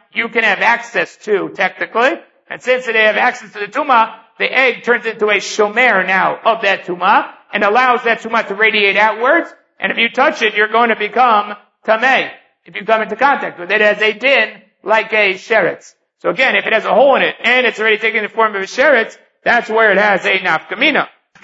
you can have access to, technically. And since they have access to the tumah, the egg turns into a shomer now of that tumah, and allows that tumah to radiate outwards. And if you touch it, you're going to become tameh. If you come into contact with it as a din, like a sheretz. So again, if it has a hole in it, and it's already taken the form of a sheretz, that's where it has a nafkamina.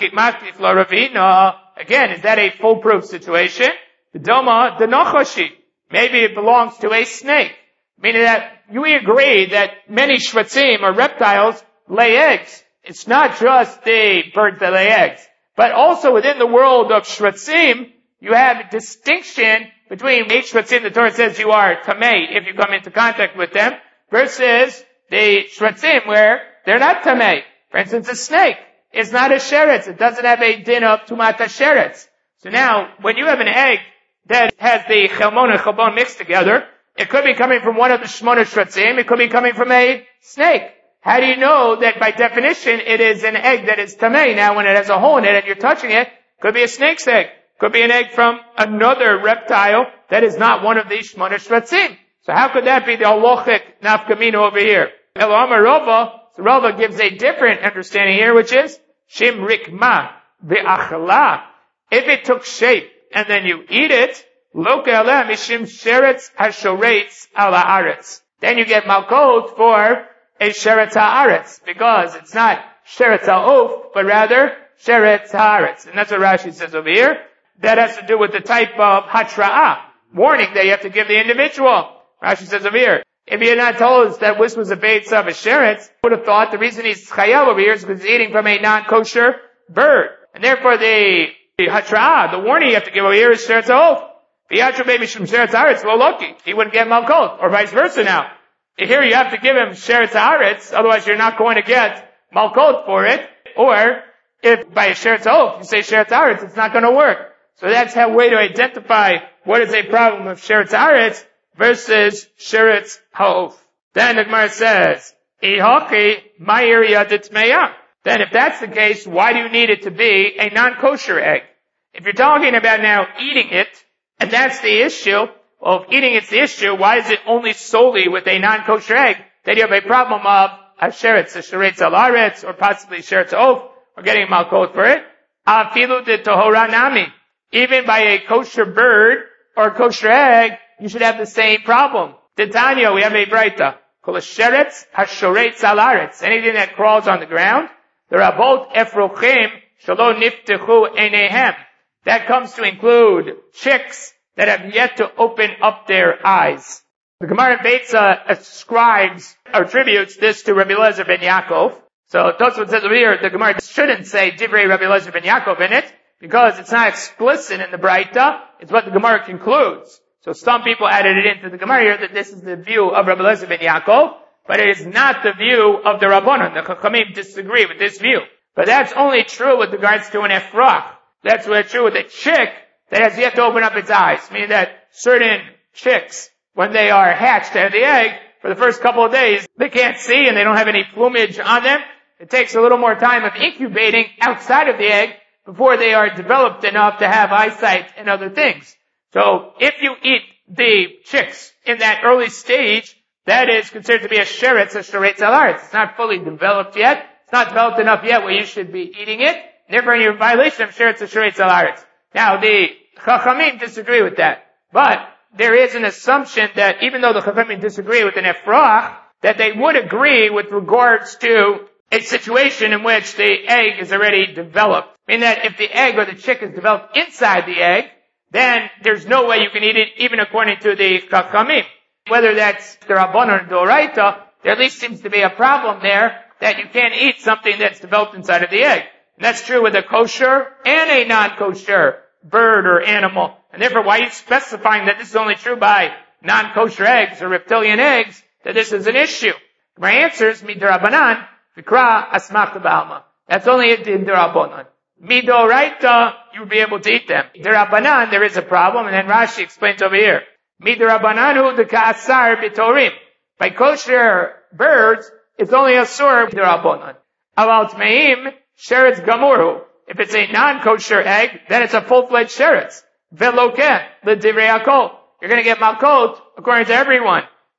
Again, is that a foolproof situation? The doma, the nochoshi. Maybe it belongs to a snake. Meaning that you agree that many shvatzim or reptiles lay eggs. It's not just the birds that lay eggs. But also within the world of shvatzim, you have a distinction between each shvatzim, the Torah says you are tamei if you come into contact with them, versus the shvatzim where they're not tamei. For instance, a snake is not a sheretz. It doesn't have a din of tumat sheretz. So now, when you have an egg that has the chelmon and chalbon mixed together, it could be coming from one of the shmona shvatzim, it could be coming from a snake. How do you know that by definition it is an egg that is tamei? Now when it has a hole in it and you're touching it, it could be a snake's egg. Could be an egg from another reptile that is not one of these shmona shvatzim. So how could that be the halachic nafkamina over here? Elamar Rava, so Rava gives a different understanding here, which is shim rikma ve'achla. If it took shape and then you eat it, loka aleh mishim sheretz hashoretz ala aretz. Then you get malkot for a sheretz haaretz, because it's not sheretz ha'of, but rather sheretz haaretz. And that's what Rashi says over here. That has to do with the type of hatra'ah, warning that you have to give the individual. Rashi says over here, if he had not told us that this was a beitza of a sheretz, would have thought the reason he's chayav over here is because he's eating from a non-kosher bird. And therefore the, the hatra'ah, the warning you have to give over here is sheretz ha'of. V'yatru be'mi shem sheretz haaretz, lo loki. He wouldn't get malkot, or vice versa now. Here you have to give him sheretz haaretz, otherwise you're not going to get malkot for it. Or, if by a sheretz ha'of, you say sheretz haaretz, it's not going to work. So that's how way to identify what is a problem of sheretz haaretz versus sheretz ha'of. Then the Gemara says, Ihaki ma'ir yaditmeya. Then if that's the case, why do you need it to be a non-kosher egg? If you're talking about now eating it, and that's the issue, well, if eating it's the issue, why is it only solely with a non-kosher egg that you have a problem of a sheretz, a sheretz al aretz, or possibly sheretz ha'of, or getting malkot for it? Afilu de tohora nami. Even by a kosher bird or a kosher egg, you should have the same problem. Titania, we have a braita. Kol sheretz hashoretz al aretz. Anything that crawls on the ground. The rabot efrochim shalo niftechu einehem. That comes to include chicks that have yet to open up their eyes. The Gemara Beitza ascribes, attributes this to Rabbi Eliezer ben Yaakov. So Tosfot says over here, the Gemara shouldn't say Divrei Rabbi Eliezer ben Yaakov in it, because it's not explicit in the Braita, it's what the Gemara concludes. So some people added it into the Gemara here that this is the view of Rabbi Eliezer ben Yaakov, but it is not the view of the Rabbanon. The Chachamim disagree with this view. But that's only true with regards to an Efrach. That's what's true with a chick that has yet to open up its eyes. Meaning that certain chicks, when they are hatched out of the egg, for the first couple of days, they can't see and they don't have any plumage on them. It takes a little more time of incubating outside of the egg before they are developed enough to have eyesight and other things. So if you eat the chicks in that early stage, that is considered to be a sheretz, a sheretz al aretz. It's not fully developed yet. It's not developed enough yet where you should be eating it. Therefore, you're in violation of sheretz, a sheretz al aretz. Now, the Chachamim disagree with that. But there is an assumption that even though the Chachamim disagree with an Efrach, that they would agree with regards to a situation in which the egg is already developed. Meaning that if the egg or the chick is developed inside the egg, then there's no way you can eat it even according to the Chachamim. Whether that's the Rabbanon or the Oraita, there at least seems to be a problem there that you can't eat something that's developed inside of the egg. And that's true with a kosher and a non-kosher bird or animal. And therefore, why are you specifying that this is only true by non-kosher eggs or reptilian eggs, that this is an issue? My answer is, midrabanan, vikra asmachta b'alma. That's only a din derabanan. Midoraita, you would be able to eat them. Derabanan, there is a problem, and then Rashi explains over here. Midrabananu de ka'asar bitorim. By kosher birds, it's only a sur derabanan. Aval tmeim, sheretz gamuru. If it's a non-kosher egg, then it's a full-fledged sheretz. Velokeh, l'divrei hakol. You're going to get malkot according to everyone.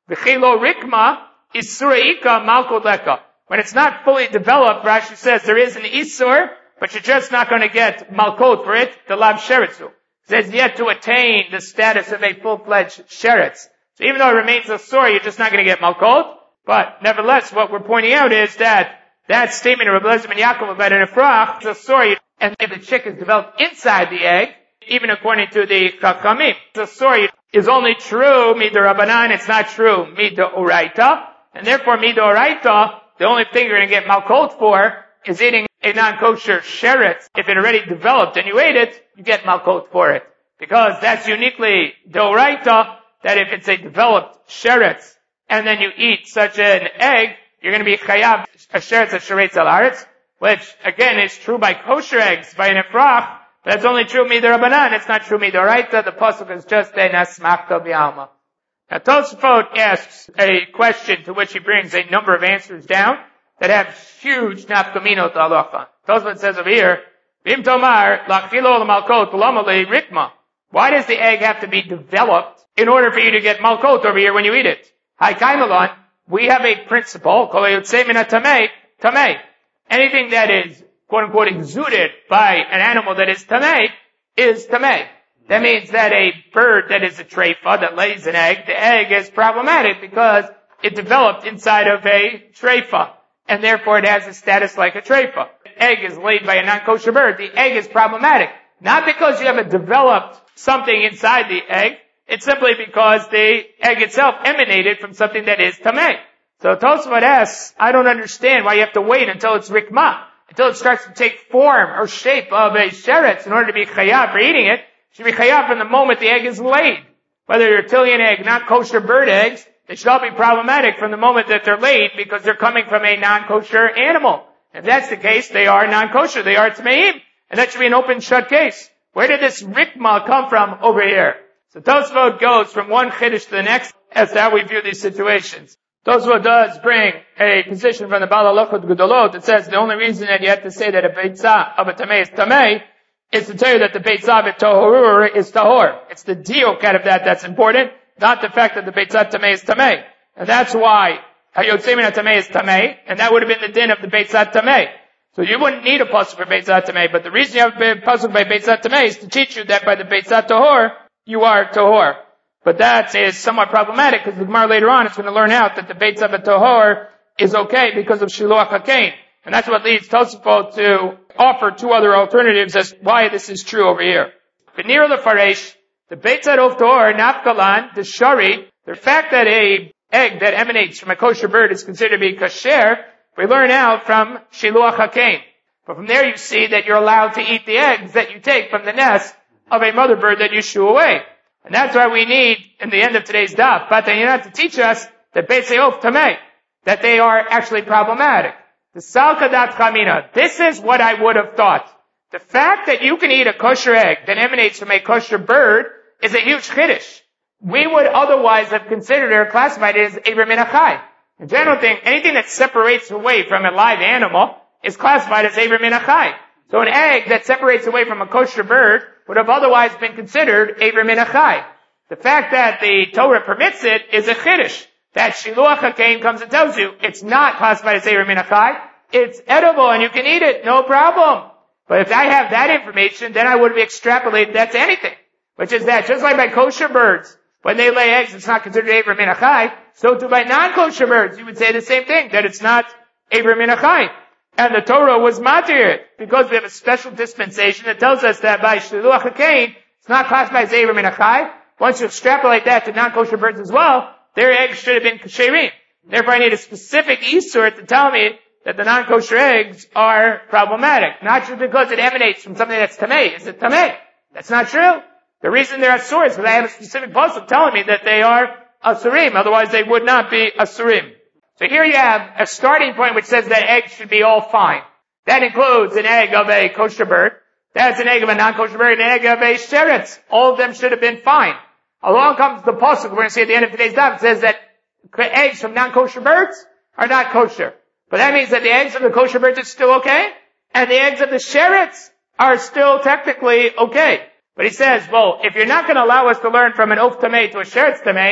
V'chilo rikma isureika malkut leka. When it's not fully developed, Rashi says there is an isur, but you're just not going to get malkot for it, the lav sheretzu. It says yet to attain the status of a full-fledged sheretz. So even though it remains a sur, you're just not going to get malkot. But nevertheless, what we're pointing out is that that statement of Rabbi Eliezer ben Yaakov about an ifrach is a sur, and if the chick is developed inside the egg, even according to the Chachamim, the sur is only true mid'Rabbanan, it's not true mid'Oraita, and therefore mid'Oraita, the only thing you're going to get malkot for is eating a non-kosher sheretz. If it already developed and you ate it, you get malkot for it. Because that's uniquely d'Oraita, that if it's a developed sheretz, and then you eat such an egg, you're going to be chayav a sheretz of sheretz al aretz, which again is true by kosher eggs, by an ifrach, but that's only true mid'Rabbanan, it's not true mid'Oraita, the pasuk is just an asmachta b'alma. Now Tosafot asks a question to which he brings a number of answers down that have huge nafkamino to halacha. Tosafot says over here, V'im tomar lachilo l'malkot l'ama le'rikma. Why does the egg have to be developed in order for you to get malkot over here when you eat it? Hai kaimalon, we have a principle, kol yotzei min hatamei, tamei. Anything that is, quote unquote, exuded by an animal that is tamei, is tamei. That means that a bird that is a treifa, that lays an egg, the egg is problematic because it developed inside of a treifa, and therefore it has a status like a treifa. The egg is laid by a non-kosher bird, the egg is problematic. Not because you have a developed something inside the egg, it's simply because the egg itself emanated from something that is tamei. So Tosafot asks, I don't understand why you have to wait until it's rikma, until it starts to take form or shape of a sheretz in order to be chayav for eating it. It should be chayav from the moment the egg is laid. Whether they're Tillian egg, not kosher bird eggs, they should all be problematic from the moment that they're laid because they're coming from a non-kosher animal. If that's the case, they are non-kosher, they are tmeim, and that should be an open shut case. Where did this rikma come from over here? So Tosafot goes from one chiddush to the next as to how we view these situations. Tosafot does bring a position from the Baal Halachot Gedolot that says the only reason that you have to say that a beitzah of a tamei is tamei is to tell you that the beitzah of a tahor is tahor. It's the diuk out of that that's important, not the fact that the beitzah tamei is tamei. And that's why hayotzei min tamei is tamei, and that would have been the din of the beitzah tamei. So you wouldn't need a pasuk for beitzah tamei, but the reason you have a pasuk by beitzah tamei is to teach you that by the beitzah tahor, you are tahor. But that is somewhat problematic because the Gemara later on is going to learn out that the beitzah tahor is okay because of shiluach hakein. And that's what leads Tosafot to offer two other alternatives as why this is true over here. V'nir lefaresh, the beitzah of tahor, nafkalan, the shari, the fact that a egg that emanates from a kosher bird is considered to be kasher, we learn out from shiluach hakein. But from there you see that you're allowed to eat the eggs that you take from the nest of a mother bird that you shoo away. And that's why we need, in the end of today's daf, Batayanat to teach us that Beitzei of Tamei, that they are actually problematic. The Salkadat Chamina, this is what I would have thought. The fact that you can eat a kosher egg that emanates from a kosher bird is a huge chiddush. We would otherwise have considered or classified it as Eber Min HaChai. The general thing, anything that separates away from a live animal is classified as Eber Min HaChai. So an egg that separates away from a kosher bird would have otherwise been considered Eber Min HaChai. The fact that the Torah permits it is a chiddush. That Shiluach HaKain comes and tells you it's not classified as Eber Min HaChai. It's edible and you can eat it, no problem. But if I have that information, then I would have extrapolated that to anything. Which is that just like by kosher birds, when they lay eggs, it's not considered Eber Min HaChai. So too by non-kosher birds, you would say the same thing, that it's not Eber Min HaChai. And the Torah was matir because we have a special dispensation that tells us that by Shiluach HaKain, it's not classified as Eber Min HaChai. Once you extrapolate that to non-kosher birds as well, their eggs should have been kasherim. Therefore, I need a specific isur to tell me that the non-kosher eggs are problematic. Not just because it emanates from something that's tamei. Is it tamei? That's not true. The reason they're asur is because I have a specific pasuk telling me that they are asurim. Otherwise, they would not be asurim. So here you have a starting point which says that eggs should be all fine. That includes an egg of a kosher bird. That's an egg of a non-kosher bird, an egg of a sheretz. All of them should have been fine. Along comes the pasuk we're going to see at the end of today's daf. It says that eggs from non-kosher birds are not kosher. But that means that the eggs of the kosher birds are still okay, and the eggs of the sheretz are still technically okay. But he says, well, if you're not going to allow us to learn from an of tamei to a sheretz tamei,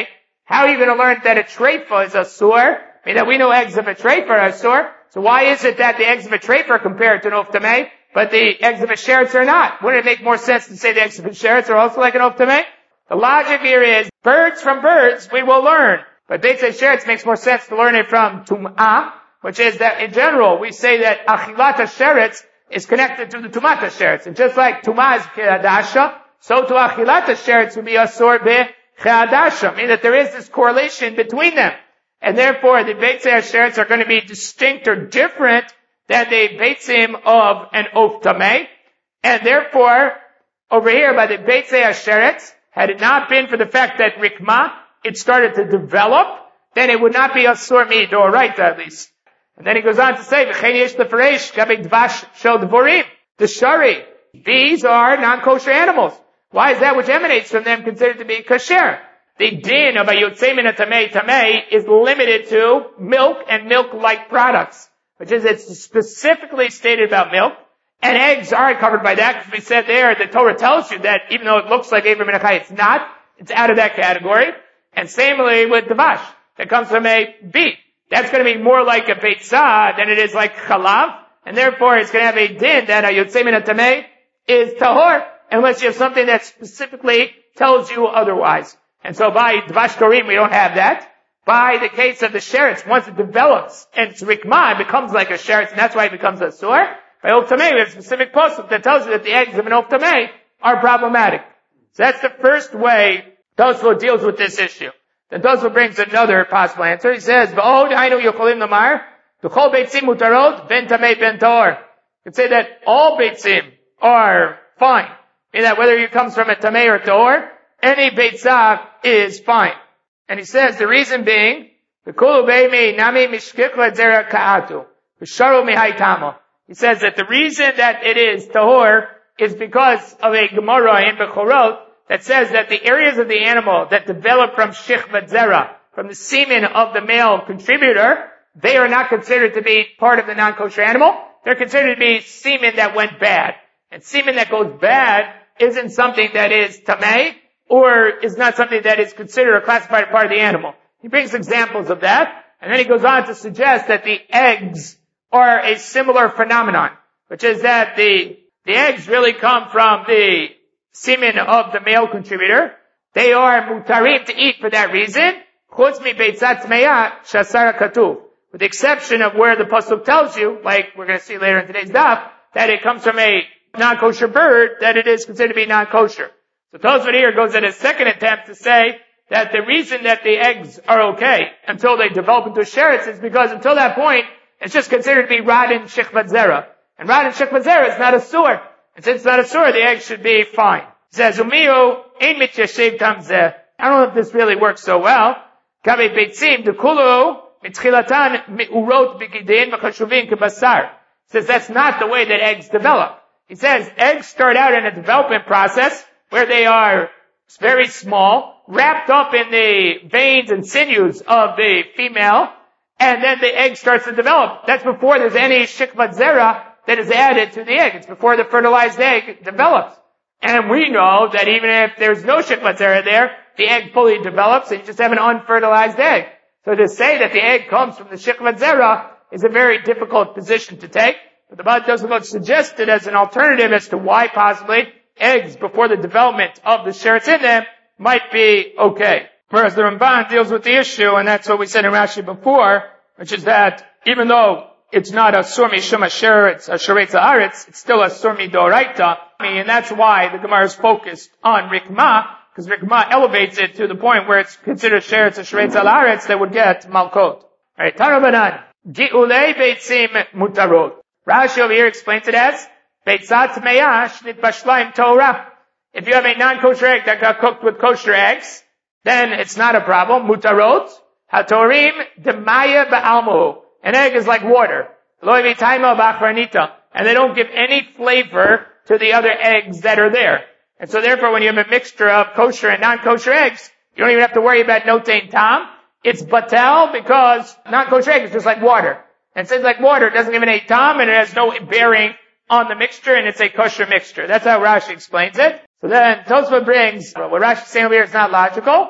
How are you going to learn that a treifa is a sur? I mean, that we know eggs of a treifa are a sur. So why is it that the eggs of a treifa are compared to an oftameh, but the eggs of a sheretz are not? Wouldn't it make more sense to say the eggs of a sheretz are also like an oftameh? The logic here is, birds from birds we will learn. But Beitzei Sheretz makes more sense to learn it from Tum'ah, which is that in general we say that Achilat HaSheretz is connected to the Tumat HaSheretz. And just like Tum'ah is Chedasha, so to Achilat HaSheretz would be Asur Be-Chedasha, meaning that there is this correlation between them. And therefore the Beitzei HaSheretz are going to be distinct or different than the Beitzim of an Of Tameh. And therefore, over here by the Beitzei HaSheretz, had it not been for the fact that Rikma, it started to develop, then it would not be Asur Mi-Doraita at least. And then he goes on to say, V'chein yesh lefaresh gabe dvash shel dvorim, the shari. These are non-kosher animals. Why is that which emanates from them considered to be kosher? The din of a yotzei min tamei tamei is limited to milk and milk-like products, which is it's specifically stated about milk, and eggs aren't covered by that because we said there, the Torah tells you that even though it looks like Aver min HaChai, it's not. It's out of that category. And similarly with dvash, that comes from a beet. That's going to be more like a beitzah than it is like chalav, and therefore it's going to have a din that a yotzei min tamei is tahor, unless you have something that specifically tells you otherwise. And so by dvash korim we don't have that. By the case of the sheretz, once it develops and it's rikma, it becomes like a sheretz, and that's why it becomes a sur. By of tamei we have a specific pasuk that tells you that the eggs of an of tamei are problematic. So that's the first way Tosfot deals with this issue. Then Tosfot brings another possible answer. He says, "V'od hainu yocholim lomar, v'chol beitzim mutarot ben tamei ben tahor." You can say that all beitzim are fine. Meaning that whether it comes from a tamei or tahor, any beitzah is fine. And he says the reason being, v'kulu beimi nami mishkikla zera ka'atu, v'sharu mihai tamo. He says that the reason that it is tahor is because of a Gemara in Bechorot that says that the areas of the animal that develop from shichvat zera, from the semen of the male contributor, they are not considered to be part of the non-kosher animal. They're considered to be semen that went bad. And semen that goes bad isn't something that is tamei, or is not something that is considered or classified a part of the animal. He brings examples of that, and then he goes on to suggest that the eggs are a similar phenomenon, which is that the, the eggs really come from the semen of the male contributor. They are mutarim to eat for that reason, chutz mi beitzat tmeya shasara katuv, with the exception of where the pasuk tells you, like we're going to see later in today's daf, that it comes from a non-kosher bird, that it is considered to be non-kosher. So Tosfot here goes at his second attempt to say that the reason that the eggs are okay until they develop into sheretz is because until that point, it's just considered to be rotten shichvat zera. And rotten shichvat zera is not a sur. And since it's not a sur, the eggs should be fine. He says, Umiyu ein mityashev tam zeh. I don't know if this really works so well. Kabe beitzim dekulu mitchilatan me'urot b'gidin v'chashuvin k'basar. He says that's not the way that eggs develop. He says eggs start out in a development process where they are very small, wrapped up in the veins and sinews of the female, and then the egg starts to develop. That's before there's any shikvat zera that is added to the egg. It's before the fertilized egg develops. And we know that even if there's no shikvat zera there, the egg fully develops and you just have an unfertilized egg. So to say that the egg comes from the shikvat zera is a very difficult position to take. But the Bad Tosfot suggested as an alternative as to why possibly eggs before the development of the sheretz in them might be okay. Whereas the Ramban deals with the issue, and that's what we said in Rashi before, which is that even though it's not a sur mishum sheretz, a sheretz haaretz, it's still a sur midoraita, and that's why the Gemara is focused on rikma, because rikma elevates it to the point where it's considered sheretz, a sheretz haaretz that would get malkot. Alright, Tarabanan, gi'ulei beitzim mutarot. Rashi over here explains it as beitzat tmeya shnit bashlaim Torah. If you have a non-kosher egg that got cooked with kosher eggs, then it's not a problem. Mutarot, hatorim, demaya ba'almuhu. An egg is like water. Lo yivitaima ba'achranita. And they don't give any flavor to the other eggs that are there. And so therefore when you have a mixture of kosher and non-kosher eggs, you don't even have to worry about notein tam. It's batel because non-kosher egg is just like water. And since like water, it doesn't give any tam and it has no bearing on the mixture and it's a kosher mixture. That's how Rashi explains it. So then Tosfot brings, what Rashi is saying over here is not logical.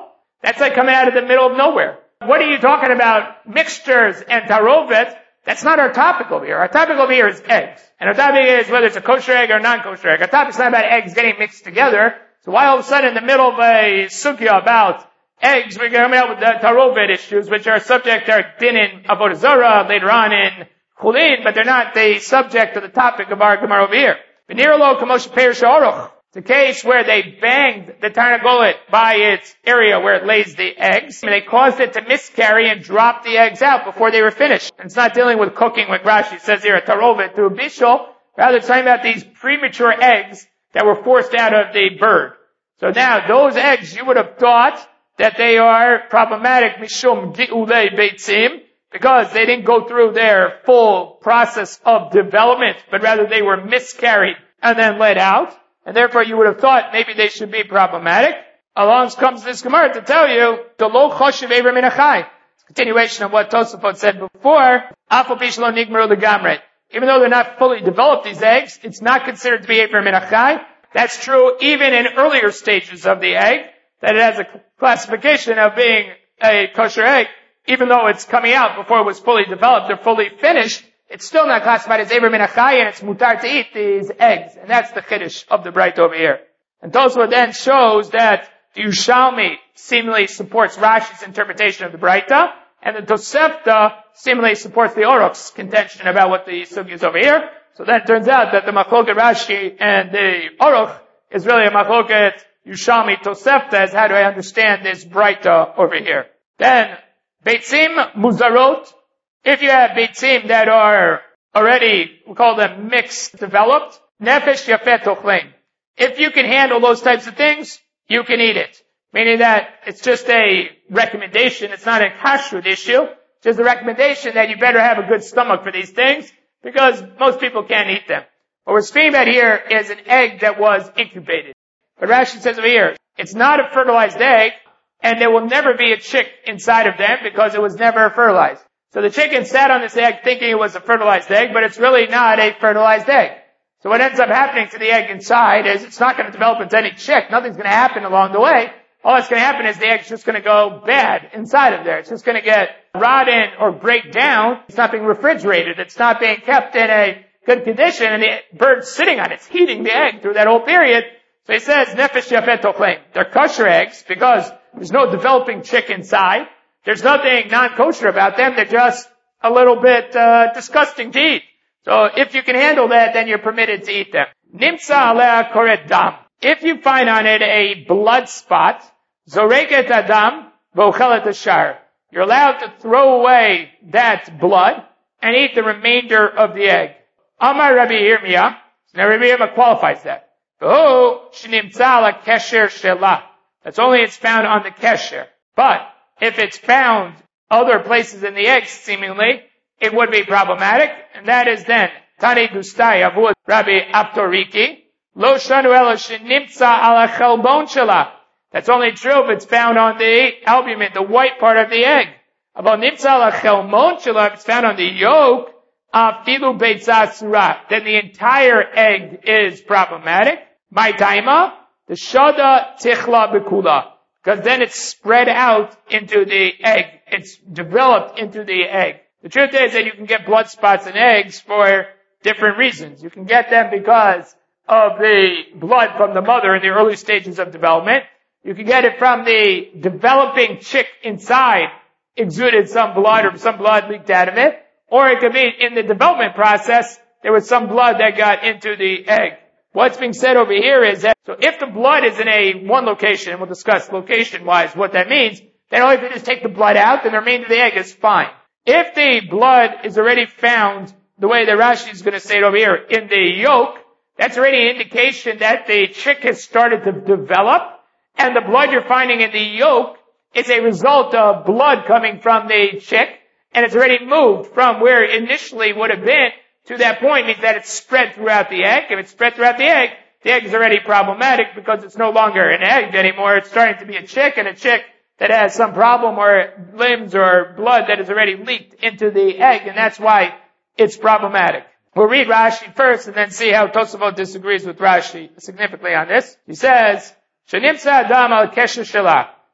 That's like coming out of the middle of nowhere. What are you talking about? Mixtures and tarovet? That's not our topic over here. Our topic over here is eggs. And our topic is whether it's a kosher egg or non-kosher egg. Our topic's not about eggs getting mixed together. So why all of a sudden in the middle of a sugya about eggs, we're coming out with the tarovet issues, which are subject to din in Avodah Zarah, later on in Chulin, but they're not the subject of the topic of our Gemara over here. V'nirlo kamoshe perish aruch. It's a case where they banged the tarnagolet by its area where it lays the eggs, and they caused it to miscarry and drop the eggs out before they were finished. And it's not dealing with cooking like Rashi says here, a tarovet through a bishul. Rather, it's talking about these premature eggs that were forced out of the bird. So now, those eggs, you would have thought that they are problematic, mishum gi'ulei beitzim, because they didn't go through their full process of development, but rather they were miscarried and then let out. And therefore you would have thought maybe they should be problematic. Along comes this Gemara to tell you, the lo choshev ever min achai. It's a continuation of what Tosafot said before. Afal pi shelo nigmaru legamrei. Even though they're not fully developed, these eggs, it's not considered to be ever min achai. That's true even in earlier stages of the egg, that it has a classification of being a kosher egg. Even though it's coming out before it was fully developed or fully finished, it's still not classified as Eber Min Achai, and it's mutar to eat these eggs. And that's the chiddush of the Braita over here. And Tosfot then shows that the Yerushalmi seemingly supports Rashi's interpretation of the Braita, and the Tosefta seemingly supports the Oruch's contention about what the sugi is over here. So then it turns out that the Machloket Rashi and the Oruch is really a Machloket Yerushalmi Tosefta, as how do I understand this Braita over here. Then, Beitzim Muzarot. If you have beitzim that are already, we call them mixed, developed, nefesh yafet tochlein. If you can handle those types of things, you can eat it. Meaning that it's just a recommendation, it's not a kashrut issue, it's just a recommendation that you better have a good stomach for these things, because most people can't eat them. What we're speaking about here is an egg that was incubated. But Rashi says over here, it's not a fertilized egg, and there will never be a chick inside of them because it was never fertilized. So the chicken sat on this egg thinking it was a fertilized egg, but it's really not a fertilized egg. So what ends up happening to the egg inside is it's not going to develop into any chick. Nothing's going to happen along the way. All that's going to happen is the egg's just going to go bad inside of there. It's just going to get rotten or break down. It's not being refrigerated. It's not being kept in a good condition, and the bird's sitting on it. It's heating the egg through that whole period. So he says, nefesh yafet tochlein. They're kosher eggs because there's no developing chick inside. There's nothing non-kosher about them. They're just a little bit uh, disgusting to eat. So if you can handle that, then you're permitted to eat them. Nimtza alea koret dam. If you find on it a blood spot, zoreket adam v'ochelet ashar. You're allowed to throw away that blood and eat the remainder of the egg. Amar Rabbi Yirmiyah. Now Rabbi Yirmiyah qualifies that. V'hu shnimtza ala kesher shelah. That's only it's found on the kesher. But if it's found other places in the eggs, seemingly, it would be problematic, and that is then, Tani Dustai Avud Rabbi Aptoriki, Lo Shanu Ela Shenimtza Ala Chelbon Shela. That's only true if it's found on the albumin, the white part of the egg. About Nimtza Ala Chelbon Shela, if it's found on the yolk, Afilu Beitzah Surah, then the entire egg is problematic. My taima, the Shada Tichla Bekula. Because then it's spread out into the egg. It's developed into the egg. The truth is that you can get blood spots in eggs for different reasons. You can get them because of the blood from the mother in the early stages of development. You can get it from the developing chick inside exuded some blood or some blood leaked out of it. Or it could be in the development process, there was some blood that got into the egg. What's being said over here is that, so if the blood is in a one location, and we'll discuss location-wise what that means, then all you have to do is take the blood out, and the remainder of the egg is fine. If the blood is already found, the way that Rashi is going to say it over here, in the yolk, that's already an indication that the chick has started to develop, and the blood you're finding in the yolk is a result of blood coming from the chick, and it's already moved from where it initially would have been to that point, means that it's spread throughout the egg. If it's spread throughout the egg, the egg is already problematic because it's no longer an egg anymore. It's starting to be a chick, and a chick that has some problem or limbs or blood that is already leaked into the egg, and that's why it's problematic. We'll read Rashi first and then see how Tosafot disagrees with Rashi significantly on this. He says, Shenimtza adam al kesher shelah,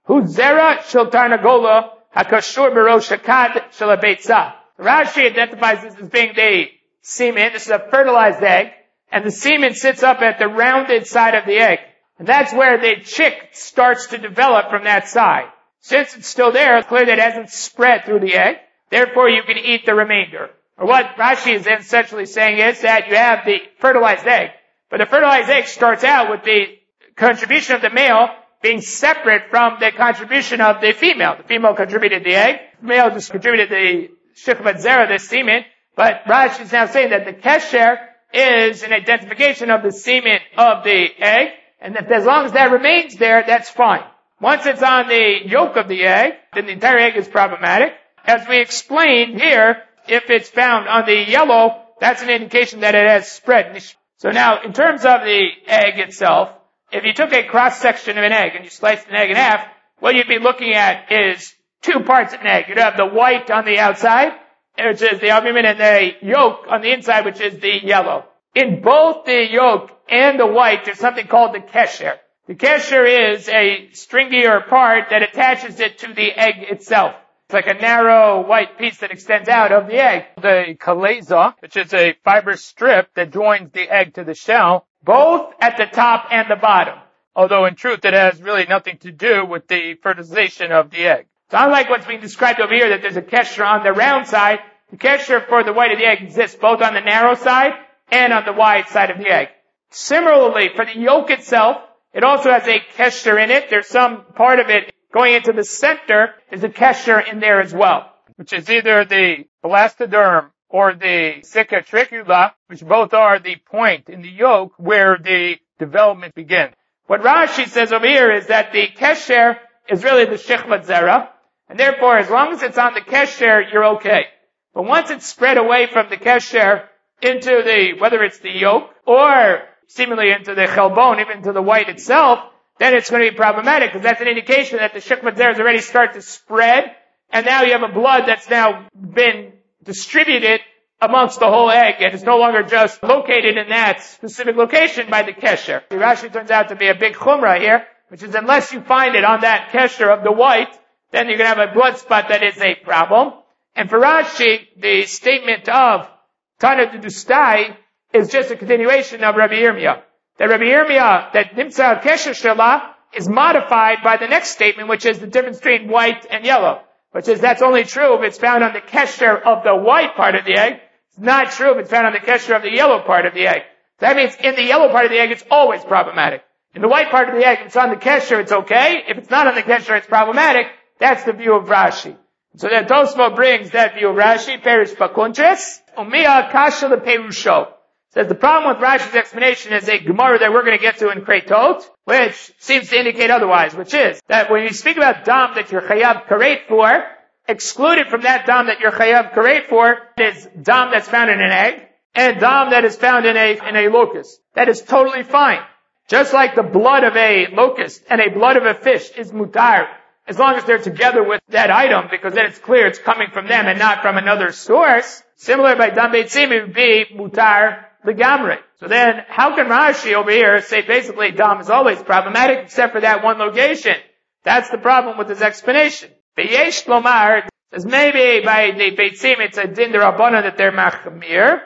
hu zera shel tarnagola hakashur berosh hakad shel habeitza. Rashi identifies this as being the semen. This is a fertilized egg, and the semen sits up at the rounded side of the egg. And that's where the chick starts to develop from that side. Since it's still there, it's clear that it hasn't spread through the egg. Therefore, you can eat the remainder. Or what Rashi is essentially saying is that you have the fertilized egg, but the fertilized egg starts out with the contribution of the male being separate from the contribution of the female. The female contributed the egg, the male just contributed the shechvat zera, the semen, but Rashi is now saying that the kesher is an identification of the semen of the egg, and that as long as that remains there, that's fine. Once it's on the yolk of the egg, then the entire egg is problematic. As we explained here, if it's found on the yellow, that's an indication that it has spread. So now, in terms of the egg itself, if you took a cross-section of an egg and you sliced an egg in half, what you'd be looking at is two parts of an egg. You'd have the white on the outside, which is the albumin, and the yolk on the inside, which is the yellow. In both the yolk and the white, there's something called the kesher. The kesher is a stringier part that attaches it to the egg itself. It's like a narrow white piece that extends out of the egg. The kaleza, which is a fiber strip that joins the egg to the shell, both at the top and the bottom. Although in truth it has really nothing to do with the fertilization of the egg. So unlike what's being described over here, that there's a kesher on the round side, the kesher for the white of the egg exists both on the narrow side and on the wide side of the egg. Similarly, for the yolk itself, it also has a kesher in it. There's some part of it going into the center. There's a kesher in there as well, which is either the blastoderm or the cicatricula, which both are the point in the yolk where the development begins. What Rashi says over here is that the kesher is really the shechvat zera, and therefore as long as it's on the kesher, you're okay. But once it's spread away from the kesher into the, whether it's the yolk or seemingly into the chelbon, even to the white itself, then it's going to be problematic, because that's an indication that the shechvat zera has already started to spread, and now you have a blood that's now been distributed amongst the whole egg, and it's no longer just located in that specific location by the kesher. Rashi turns out to be a big chumrah here, which is unless you find it on that kesher of the white, then you're going to have a blood spot that is a problem. And for Rashi, the statement of Tana Dudustai is just a continuation of Rabbi Yirmiyah. That Rabbi Yirmiyah, that Nimtza Kesher Shelah, is modified by the next statement, which is the difference between white and yellow. Which is, that's only true if it's found on the kesher of the white part of the egg. It's not true if it's found on the kesher of the yellow part of the egg. That means in the yellow part of the egg, it's always problematic. In the white part of the egg, if it's on the kesher, it's okay. If it's not on the kesher, it's problematic. That's the view of Rashi. So then Tosfos brings that view of Rashi, Perish Pakunches, Umiya Kasha le Perusho. Says the problem with Rashi's explanation is a Gemara that we're going to get to in Kreitot, which seems to indicate otherwise, which is that when you speak about dam that you're chayav karet for, excluded from that dam that you're chayav karet for is dam that's found in an egg and dam that is found in a in a locust. That is totally fine. Just like the blood of a locust and a blood of a fish is mutar, as long as they're together with that item, because then it's clear it's coming from them and not from another source. Similar by dam beitzim, it would be mutar legamre. So then, how can Rashi over here say basically dam is always problematic except for that one location? That's the problem with his explanation. Beyesh Lomar says maybe by the beitzim it's a din derabbanan that they're machmir,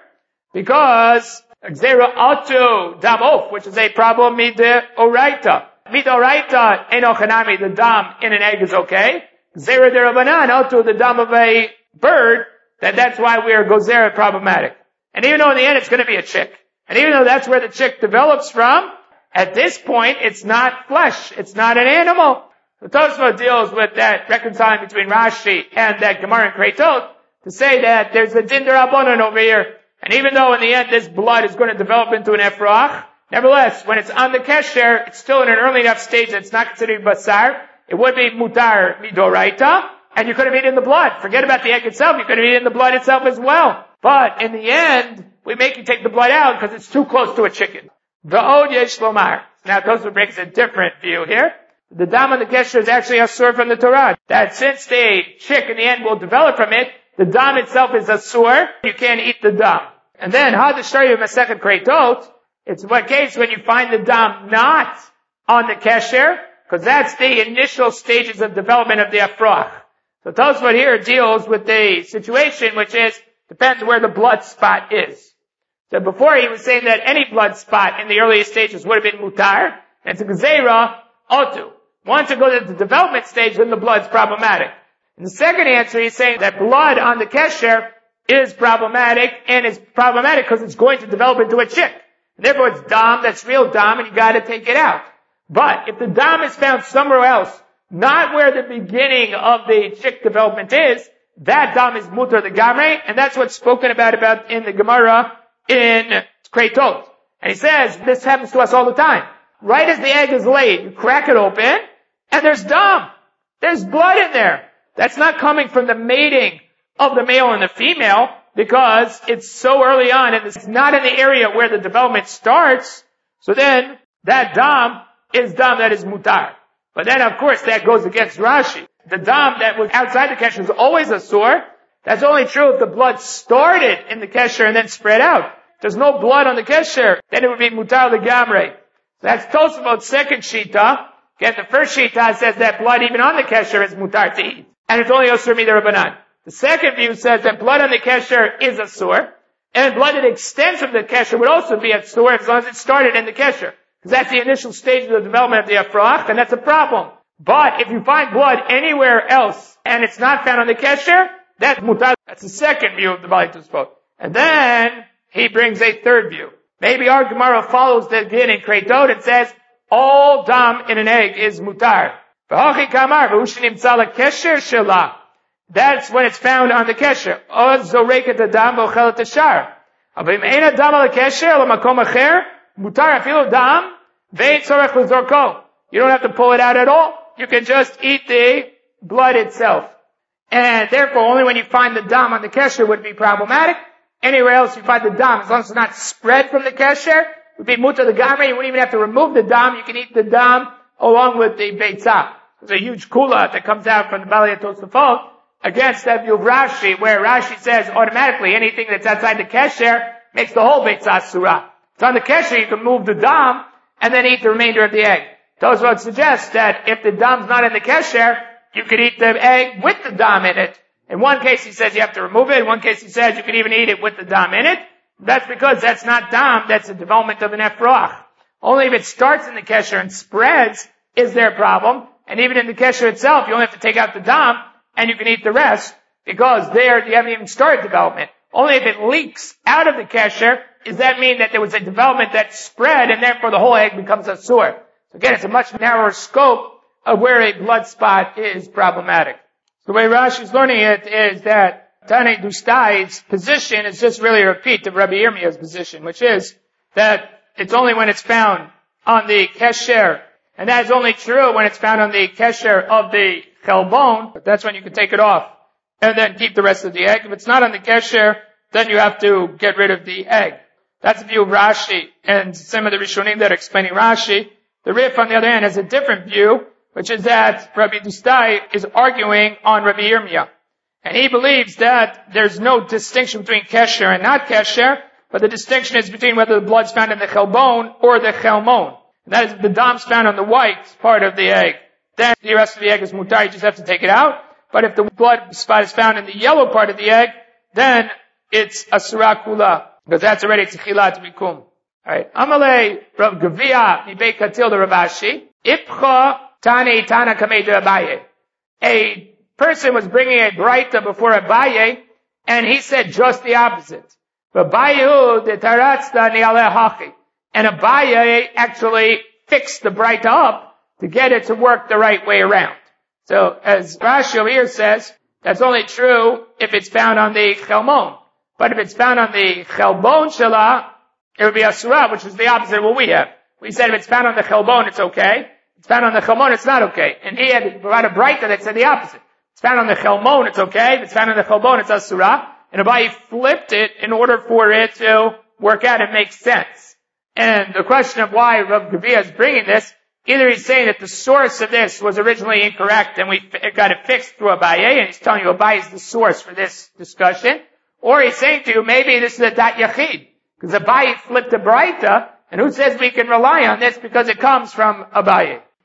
because Gzera atu dam off, which is a problem mida oraita. Mida oraita eno chanami, the dam in an egg is okay. Gzera derabbanan atu, the dam of a bird, that that's why we are gozera problematic. And even though in the end it's going to be a chick, and even though that's where the chick develops from, at this point it's not flesh, it's not an animal. The Tosfos deals with that reconciling between Rashi and that Gemara in Kreitot to say that there's a din derabbanan over here, and even though in the end this blood is going to develop into an efrach, nevertheless, when it's on the kesher, it's still in an early enough stage that it's not considered basar. It would be mutar midoraita, and you could have eaten the blood. Forget about the egg itself, you could have eaten the blood itself as well. But in the end, we make you take the blood out because it's too close to a chicken. V'od yesh lomar. Now Tosfos brings a different view here. The dam on the kesher is actually asur from the Torah. That since the chick in the end will develop from it, the dam itself is asur. You can't eat the dam. And then hadashtari Masechet Kreitot. It's what case when you find the dam not on the kesher, because that's the initial stages of development of the afroach. So Tosfot here deals with the situation which is, depends where the blood spot is. So before he was saying that any blood spot in the earliest stages would have been mutar, and it's a gzeira otu. Once it goes to the development stage, then the blood's problematic. In the second answer, he's saying that blood on the kesher is problematic, and it's problematic because it's going to develop into a chick. And therefore it's dam, that's real dam, and you gotta take it out. But if the dam is found somewhere else, not where the beginning of the chick development is, that dam is mutar the gamre, and that's what's spoken about about in the Gemara in Kreitot. And he says, this happens to us all the time. Right as the egg is laid, you crack it open, and there's dam. There's blood in there. That's not coming from the mating of the male and the female, because it's so early on, and it's not in the area where the development starts. So then, that dam is dam that is mutar. But then, of course, that goes against Rashi. The dam that was outside the kesher is always a sore. That's only true if the blood started in the kesher and then spread out. If there's no blood on the kesher, then it would be mutar legamre. That's Tosafot's second shita. Again, the first shita says that blood even on the kesher is mutar to eat. And it's only osur midarabanan. The second view says that blood on the kesher is a sore, and blood that extends from the kesher would also be a sore as long as it started in the kesher. Because that's the initial stage of the development of the afroach, and that's a problem. But if you find blood anywhere else, and it's not found on the kesher, that's mutar. That's the second view of the Baalei Tosfot. And then, he brings a third view. Maybe our Gemara follows the din in Kreitot and says, all dam in an egg is mutar. V'hachi kamar, v'ushinim tzala kesher shela. That's when it's found on the kesher. Oz zoreket adam v'ochelet ashar. Avim ein adam al kesher al makom acher, mutar afilu dam, ve'in tzorech l'zorko. You don't have to pull it out at all. You can just eat the blood itself. And therefore, only when you find the dam on the kesher would be problematic. Anywhere else you find the dam, as long as it's not spread from the kesher, would be mutar the gamre. You wouldn't even have to remove the dam. You can eat the dam along with the beitzah. There's a huge kula that comes out from the Baalei Tosfot against that view of Rashi, where Rashi says automatically anything that's outside the kesher makes the whole beitzah surah. So on the kesher you can move the dam and then eat the remainder of the egg. Tosfot suggests that if the dam's not in the kesher, you could eat the egg with the dam in it. In one case he says you have to remove it. In one case he says you can even eat it with the dam in it. That's because that's not dam, that's a development of an efroach. Only if it starts in the kesher and spreads is there a problem. And even in the kesher itself, you only have to take out the dam and you can eat the rest, because there you haven't even started development. Only if it leaks out of the kesher does that mean that there was a development that spread and therefore the whole egg becomes a sore. So again, it's a much narrower scope of where a blood spot is problematic. The way Rashi is learning it is that Tanei Dustai's position is just really a repeat of Rabbi Yirmiyah's position, which is that it's only when it's found on the kesher, and that is only true when it's found on the kesher of the chelbon, but that's when you can take it off and then keep the rest of the egg. If it's not on the kesher, then you have to get rid of the egg. That's the view of Rashi and some of the Rishonim that are explaining Rashi. The Rif, on the other hand, has a different view, which is that Rabbi Dustai is arguing on Rabbi Yirmiyah. And he believes that there's no distinction between kesher and not kesher, but the distinction is between whether the blood's found in the chelbon or the chelmon. And that is, if the dam's found on the white part of the egg, then the rest of the egg is mutar, you just have to take it out. But if the blood spot is found in the yellow part of the egg, then it's asura kula, because that's already tzichilat mikum. Alright. Amalei Rav Gavia Mibei Katil the Ravashi. Ipcha Tane Tana Kamei de Abaye. A person was bringing a braita before Abaye, and he said just the opposite. Abaye de Taratzda Nialeh Hachi. And Abaye actually fixed the braita up to get it to work the right way around. So, as Rashi over here says, that's only true if it's found on the chelmon. But if it's found on the chelbon shela, it would be asura, which is the opposite of what we have. We said if it's found on the chelbon, it's okay. If it's found on the chelmon, it's not okay. And he had provided a braita that said the opposite. If it's found on the chelmon, it's okay. If it's found on the chelbon, it's asura. And Abaye flipped it in order for it to work out and make sense. And the question of why Rav Gavia is bringing this, either he's saying that the source of this was originally incorrect and we got it fixed through Abaye, and he's telling you Abaye is the source for this discussion, or he's saying to you maybe this is a dat yachid, because Abaye flipped a braita, and who says we can rely on this because it comes from Abaye?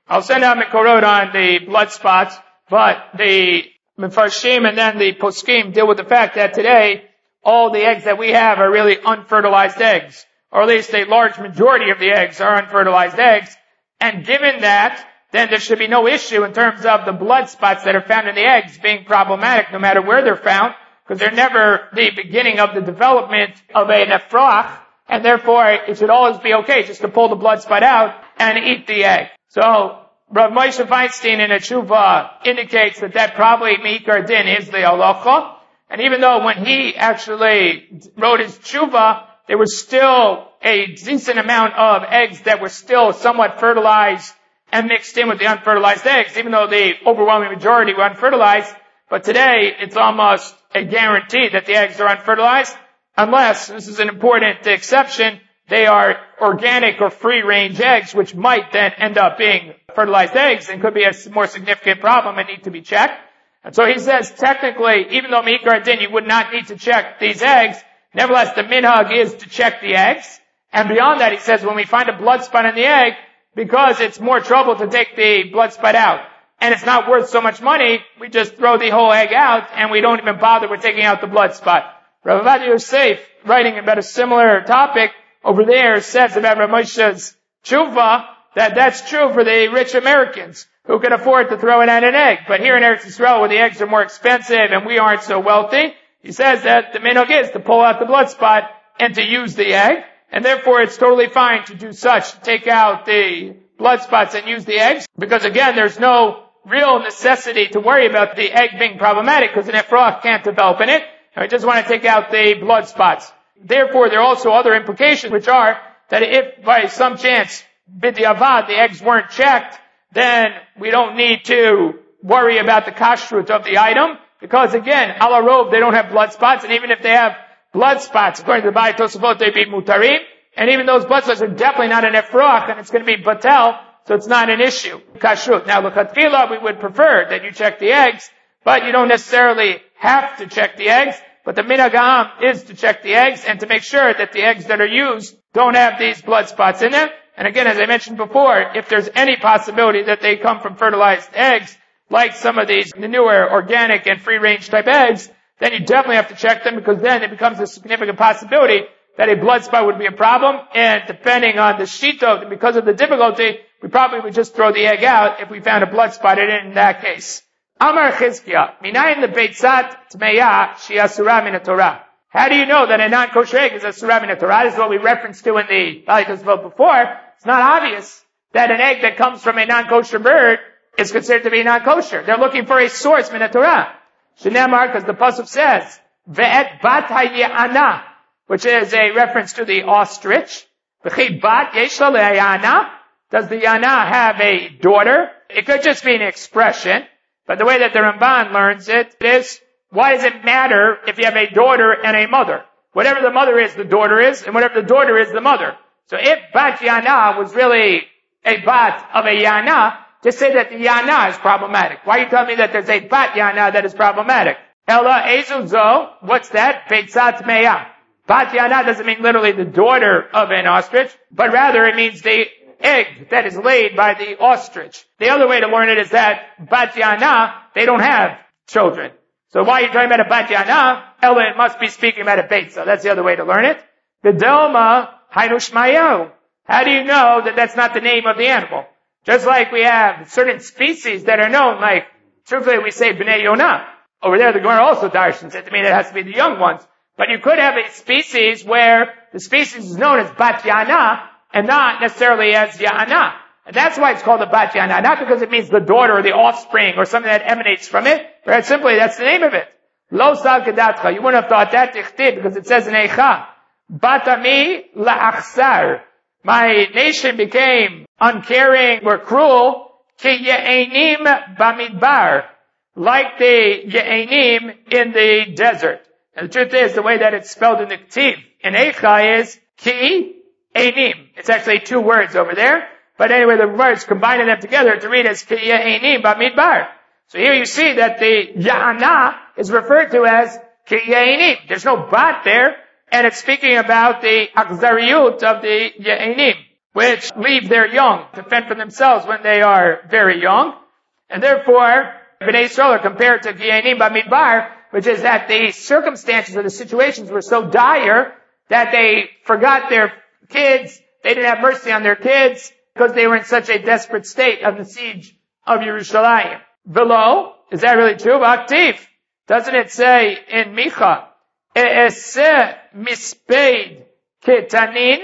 I'll send out Mekorot on the blood spots, but the Mefarshim and then the Poskim deal with the fact that today all the eggs that we have are really unfertilized eggs, or at least a large majority of the eggs are unfertilized eggs. And given that, then there should be no issue in terms of the blood spots that are found in the eggs being problematic no matter where they're found, because they're never the beginning of the development of a nephrach, and therefore it should always be okay just to pull the blood spot out and eat the egg. So, Rav Moshe Feinstein in a tshuva indicates that that probably Meikar Din is the halacha. And even though when he actually wrote his tshuva, there was still a decent amount of eggs that were still somewhat fertilized and mixed in with the unfertilized eggs, even though the overwhelming majority were unfertilized. But today, it's almost a guarantee that the eggs are unfertilized, unless, this is an important exception, they are organic or free-range eggs, which might then end up being fertilized eggs and could be a more significant problem and need to be checked. And so he says, technically, even though Meikar Din, you would not need to check these eggs, nevertheless, the minhag is to check the eggs. And beyond that, he says, when we find a blood spot in the egg, because it's more trouble to take the blood spot out, and it's not worth so much money, we just throw the whole egg out, and we don't even bother with taking out the blood spot. Rav Ovadia Yosef, writing about a similar topic over there, says about Rav Moshe's tshuva, that that's true for the rich Americans who can afford to throw it at an egg. But here in Eretz Yisrael, where the eggs are more expensive and we aren't so wealthy, he says that the minhag is to pull out the blood spot and to use the egg, and therefore it's totally fine to do such, to take out the blood spots and use the eggs, because again, there's no real necessity to worry about the egg being problematic, because the nephrach can't develop in it, and we just want to take out the blood spots. Therefore, there are also other implications, which are that if by some chance, b'diavad, the eggs weren't checked, then we don't need to worry about the kashrut of the item, because again, ala rov, they don't have blood spots, and even if they have blood spots, according to the Bayit Tosafot, they be mutarim, and even those blood spots are definitely not an efrach, and it's going to be batel, so it's not an issue. Kashrut. Now, l'chatchila, we would prefer that you check the eggs, but you don't necessarily have to check the eggs, but the minhag ha'am is to check the eggs, and to make sure that the eggs that are used don't have these blood spots in them. And again, as I mentioned before, if there's any possibility that they come from fertilized eggs, like some of these newer organic and free-range type eggs, then you definitely have to check them, because then it becomes a significant possibility that a blood spot would be a problem, and depending on the shito, because of the difficulty, we probably would just throw the egg out if we found a blood spot in it in that case. Amar Chizkiah, minayin lebeitzat tmeya she'asura min Torah. How do you know that a non-kosher egg is asura min Torah? This is what we referenced to in the Bayit Tosafot before. It's not obvious that an egg that comes from a non-kosher bird is considered to be non-kosher. They're looking for a source min Torah. Shneimar, because the pasuk says, ve'et bat ha'ye'ana, which is a reference to the ostrich. V'chi bat yesh la le'yana. Does the yana have a daughter? It could just be an expression, but the way that the Ramban learns it is, why does it matter if you have a daughter and a mother? Whatever the mother is, the daughter is, and whatever the daughter is, the mother. So if bat yana was really a bat of a yana, just say that the yana is problematic. Why are you telling me that there's a bat yana that is problematic? Ella ezuzo, what's that? Beitzat meya. Bat yana doesn't mean literally the daughter of an ostrich, but rather it means the egg that is laid by the ostrich. The other way to learn it is that bat yana, they don't have children. So why are you talking about a bat yana? Ella, it must be speaking about a beitza. That's the other way to learn it. The delma hainushmayo. How do you know that that's not the name of the animal? Just like we have certain species that are known, like, truthfully we say B'nai Yonah. Over there the Gemara also darshans it to mean it has to be the young ones. But you could have a species where the species is known as Bat Yana, and not necessarily as Ya'ana. And that's why it's called a Bat Yana, not because it means the daughter or the offspring or something that emanates from it, but simply that's the name of it. Lo sal kedatcha. You wouldn't have thought that tichtib, because it says in Eicha, Batami la'achsar. My nation became uncaring or cruel, ki ye'enim bamidbar, like the ye'enim in the desert. And the truth is, the way that it's spelled in the Ktiv, in Eicha is ki enim. It's actually two words over there, but anyway, the words combining them together to read as ki ye'enim bamidbar. So here you see that the ya'ana is referred to as ki ye'enim. There's no bat there, and it's speaking about the akzariyut of the ye'enim. which leave their young to fend for themselves when they are very young. And therefore, Bnei Yisrael are compared to Giyanim Bamidbar, which is that the circumstances or the situations were so dire that they forgot their kids, they didn't have mercy on their kids, because they were in such a desperate state of the siege of Yerushalayim. Below, is that really true? Aktiv. Doesn't it say in Micha, E'eseh mispeid ketanin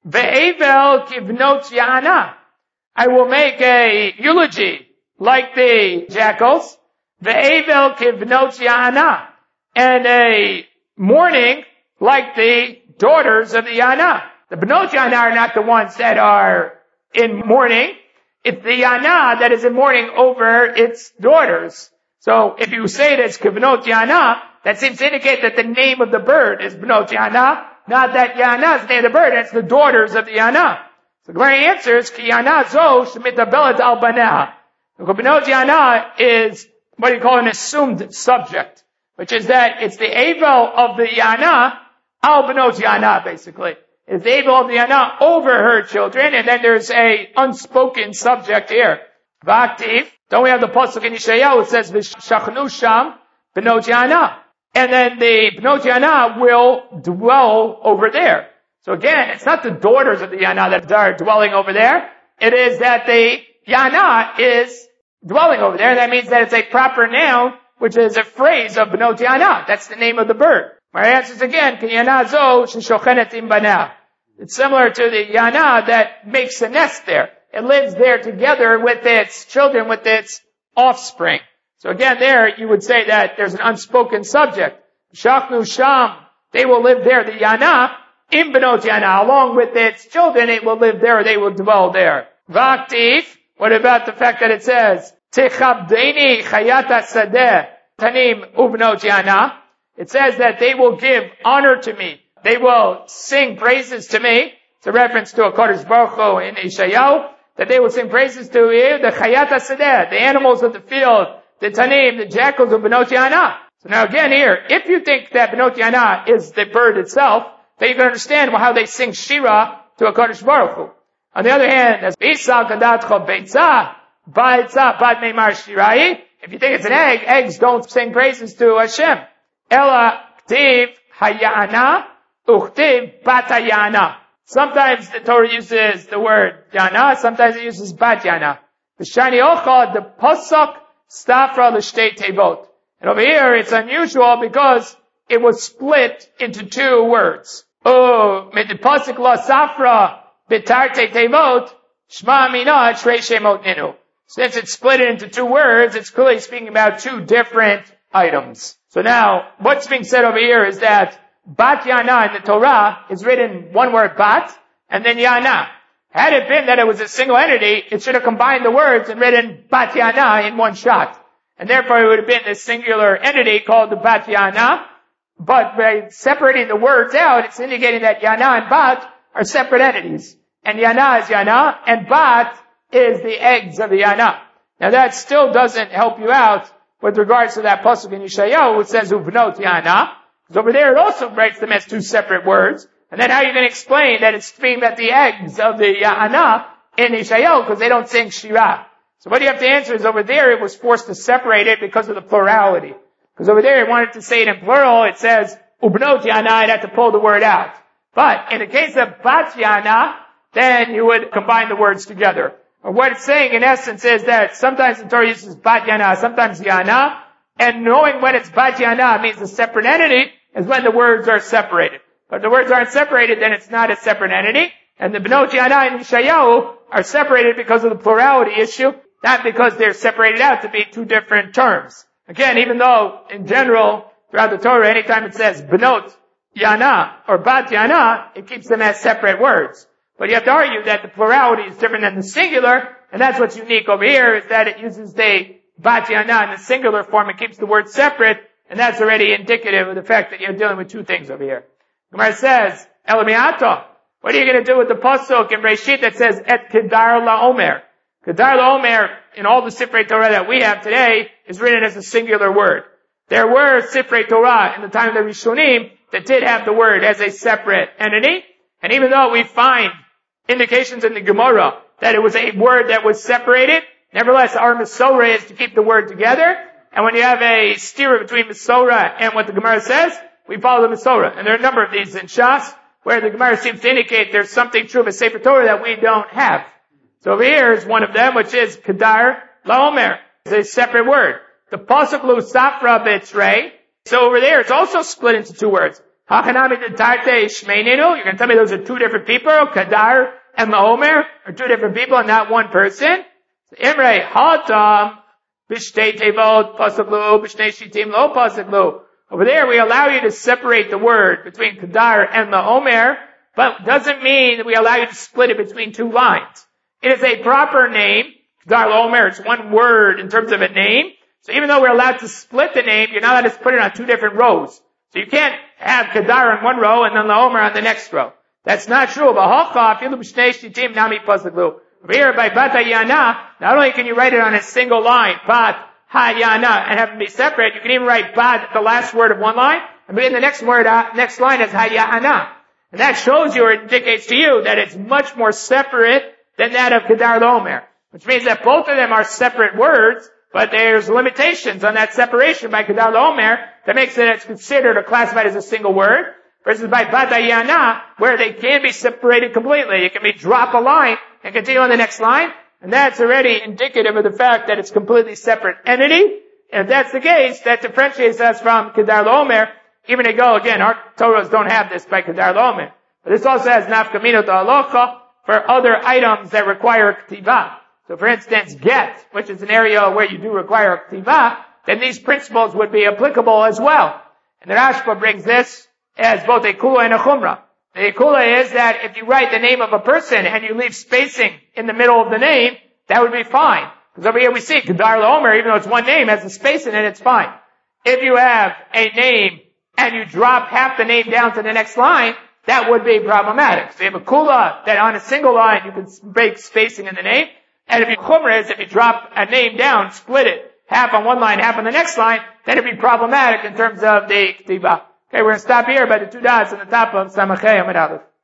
ve'evel kivnot Ya'ana. I will make a eulogy like the jackals, ve'evel kivnot Ya'ana, and a mourning like the daughters of the Ya'ana. The Bnot Ya'ana are not the ones that are in mourning. It's the Yana that is in mourning over its daughters. So if you say it as Kivnot Yana, that seems to indicate that the name of the bird is Bnot Yana, not that Yana is the name of the bird, it's the daughters of the Yana. So the very answer is Ki Yana Zo Shemitabelet Al Banah. Bnot Yana is what you call an assumed subject, which is that it's the Avel of the Yana, Al Bnot Yana, basically. Is the Avel of the Yana over her children, and then there's a unspoken subject here. V'aktiv, don't we have the pasuk in Yeshayahu, it says, V'shachnu sham b'not Yana. And then the b'not Yana will dwell over there. So again, it's not the daughters of the Yana that are dwelling over there. It is that the Yana is dwelling over there. That means that it's a proper noun, which is a phrase of b'not Yana. That's the name of the bird. My answer is again, Ki Yana zo sheshochenet im banah. It's similar to the Yana that makes a nest there. It lives there together with its children, with its offspring. So again, there you would say that there's an unspoken subject. Shachnu sham, they will live there. The Yana, im benot Yana, along with its children, it will live there, they will dwell there. V'aktiv, what about the fact that it says, Techabdeini chayat hasadeh tanim ubnot Yana? It says that they will give honor to me. They will sing praises to me. It's a reference to a Kodesh Baruch Hu in Yeshayahu, that they will sing praises to you, the Chayat HaSadeh, the animals of the field, the Tanim, the jackals of Bnot Yana. So now again here, if you think that Bnot Yana is the bird itself, then you can understand how they sing Shira to a Kodesh Baruch Hu. On the other hand, as Isa Gadatcha Beitzah, Ba'etzah Bad Meimar Shirai, if you think it's an egg, eggs don't sing praises to Hashem. Ela Ktiv Hayana, Uchtiv Bat Hayana. Sometimes the Torah uses the word Yana, sometimes it uses Bat Yana. The Shani Ocha, the Pasuk, Stafra L'Shtei Tevot. And over here it's unusual because it was split into two words. Oh, mit the Pasuk La Safra B'Tarte Tevot, Shma Mina Shrei Shemot Ninu. Since it's split into two words, it's clearly speaking about two different items. So now, what's being said over here is that Bat Yana in the Torah is written one word Bat, and then Yana. Had it been that it was a single entity, it should have combined the words and written Bat Yana in one shot. And therefore it would have been this singular entity called the Bat Yana. But by separating the words out, it's indicating that Yana and Bat are separate entities. And Yana is Yana, and Bat is the eggs of the Yana. Now that still doesn't help you out with regards to that pasuk in Yeshayahu, which says Uvnot Yana. Because over there it also writes them as two separate words. And then how are you going to explain that it's speaking about the eggs of the Yana in Yeshayahu, because they don't sing Shira. So what you have to answer is over there it was forced to separate it because of the plurality. Because over there it wanted to say it in plural, it says Ubnot Yana, it had to pull the word out. But in the case of Bat Yana, then you would combine the words together. Or what it's saying in essence is that sometimes the Torah uses Bat Yana, sometimes Yana, and knowing when it's Bat Yana means a separate entity is when the words are separated. But if the words aren't separated, then it's not a separate entity. And the Bnot Yana and Yeshayahu are separated because of the plurality issue, not because they're separated out to be two different terms. Again, even though in general, throughout the Torah, anytime it says Bnot Yana or Bat Yana, it keeps them as separate words. But you have to argue that the plurality is different than the singular, and that's what's unique over here, is that it uses the Bat Yana in the singular form, it keeps the word separate, and that's already indicative of the fact that you're dealing with two things over here. Gemara says, Elamiato, what are you going to do with the pasuk in Breshit that says, Et Kedar LaOmer? Kedar LaOmer, in all the Sifrei Torah that we have today, is written as a singular word. There were Sifrei Torah in the time of the Rishonim that did have the word as a separate entity, and even though we find indications in the Gemara that it was a word that was separated. Nevertheless, our Masorah is to keep the word together. And when you have a stira between Masorah and what the Gemara says, we follow the Masorah. And there are a number of these in Shas where the Gemara seems to indicate there's something true of a Sefer Torah that we don't have. So over here is one of them, which is Kedar Laomer. It's a separate word. The Pasuk Lu Safra B'Tzrei. So over there, it's also split into two words. Hachanami D'Tarte Shmeininu. You're going to tell me those are two different people. Kedar and Laomer are two different people and not one person. Imre Hatam B'Shtei Tevot Pasuk Lu B'Shnei Shitim Lo Pasuk Lu. Over there, we allow you to separate the word between Kedar and Laomer, but doesn't mean that we allow you to split it between two lines. It is a proper name. Kedar Laomer is one word in terms of a name. So even though we're allowed to split the name, you're not allowed to put it on two different rows. So you can't have Kedar on one row and then Laomer on the next row. That's not true. Over here by Bat Hayana, not only can you write it on a single line, Bat Hayana, and have them be separate, you can even write Bat at the last word of one line, and begin the next word, uh, next line as Hayana. And that shows you or indicates to you that it's much more separate than that of Kedar Laomer. Which means that both of them are separate words, but there's limitations on that separation by Kedar Laomer that makes it considered or classified as a single word, versus by Bat Hayana, where they can be separated completely. It can be drop a line and continue on the next line, and that's already indicative of the fact that it's a completely separate entity. And if that's the case, that differentiates us from Kedar Laomer, even to go, again, our Torahs don't have this by Kedar Laomer. But this also has nafkamino to halacha for other items that require k'tivah. So for instance, get, which is an area where you do require a k'tivah, then these principles would be applicable as well. And the Rashba brings this as both a kula and a chumrah. The kula is that if you write the name of a person and you leave spacing in the middle of the name, that would be fine. Because over here we see Kedar Laomer, even though it's one name, has a space in it, it's fine. If you have a name and you drop half the name down to the next line, that would be problematic. So you have a kula that on a single line you can break spacing in the name. And if you chumrah is if you drop a name down, split it, half on one line, half on the next line, then it'd be problematic in terms of the k'tivah. Okay, we're going to stop here by the two dots on the top of Samachei Amid Aleph.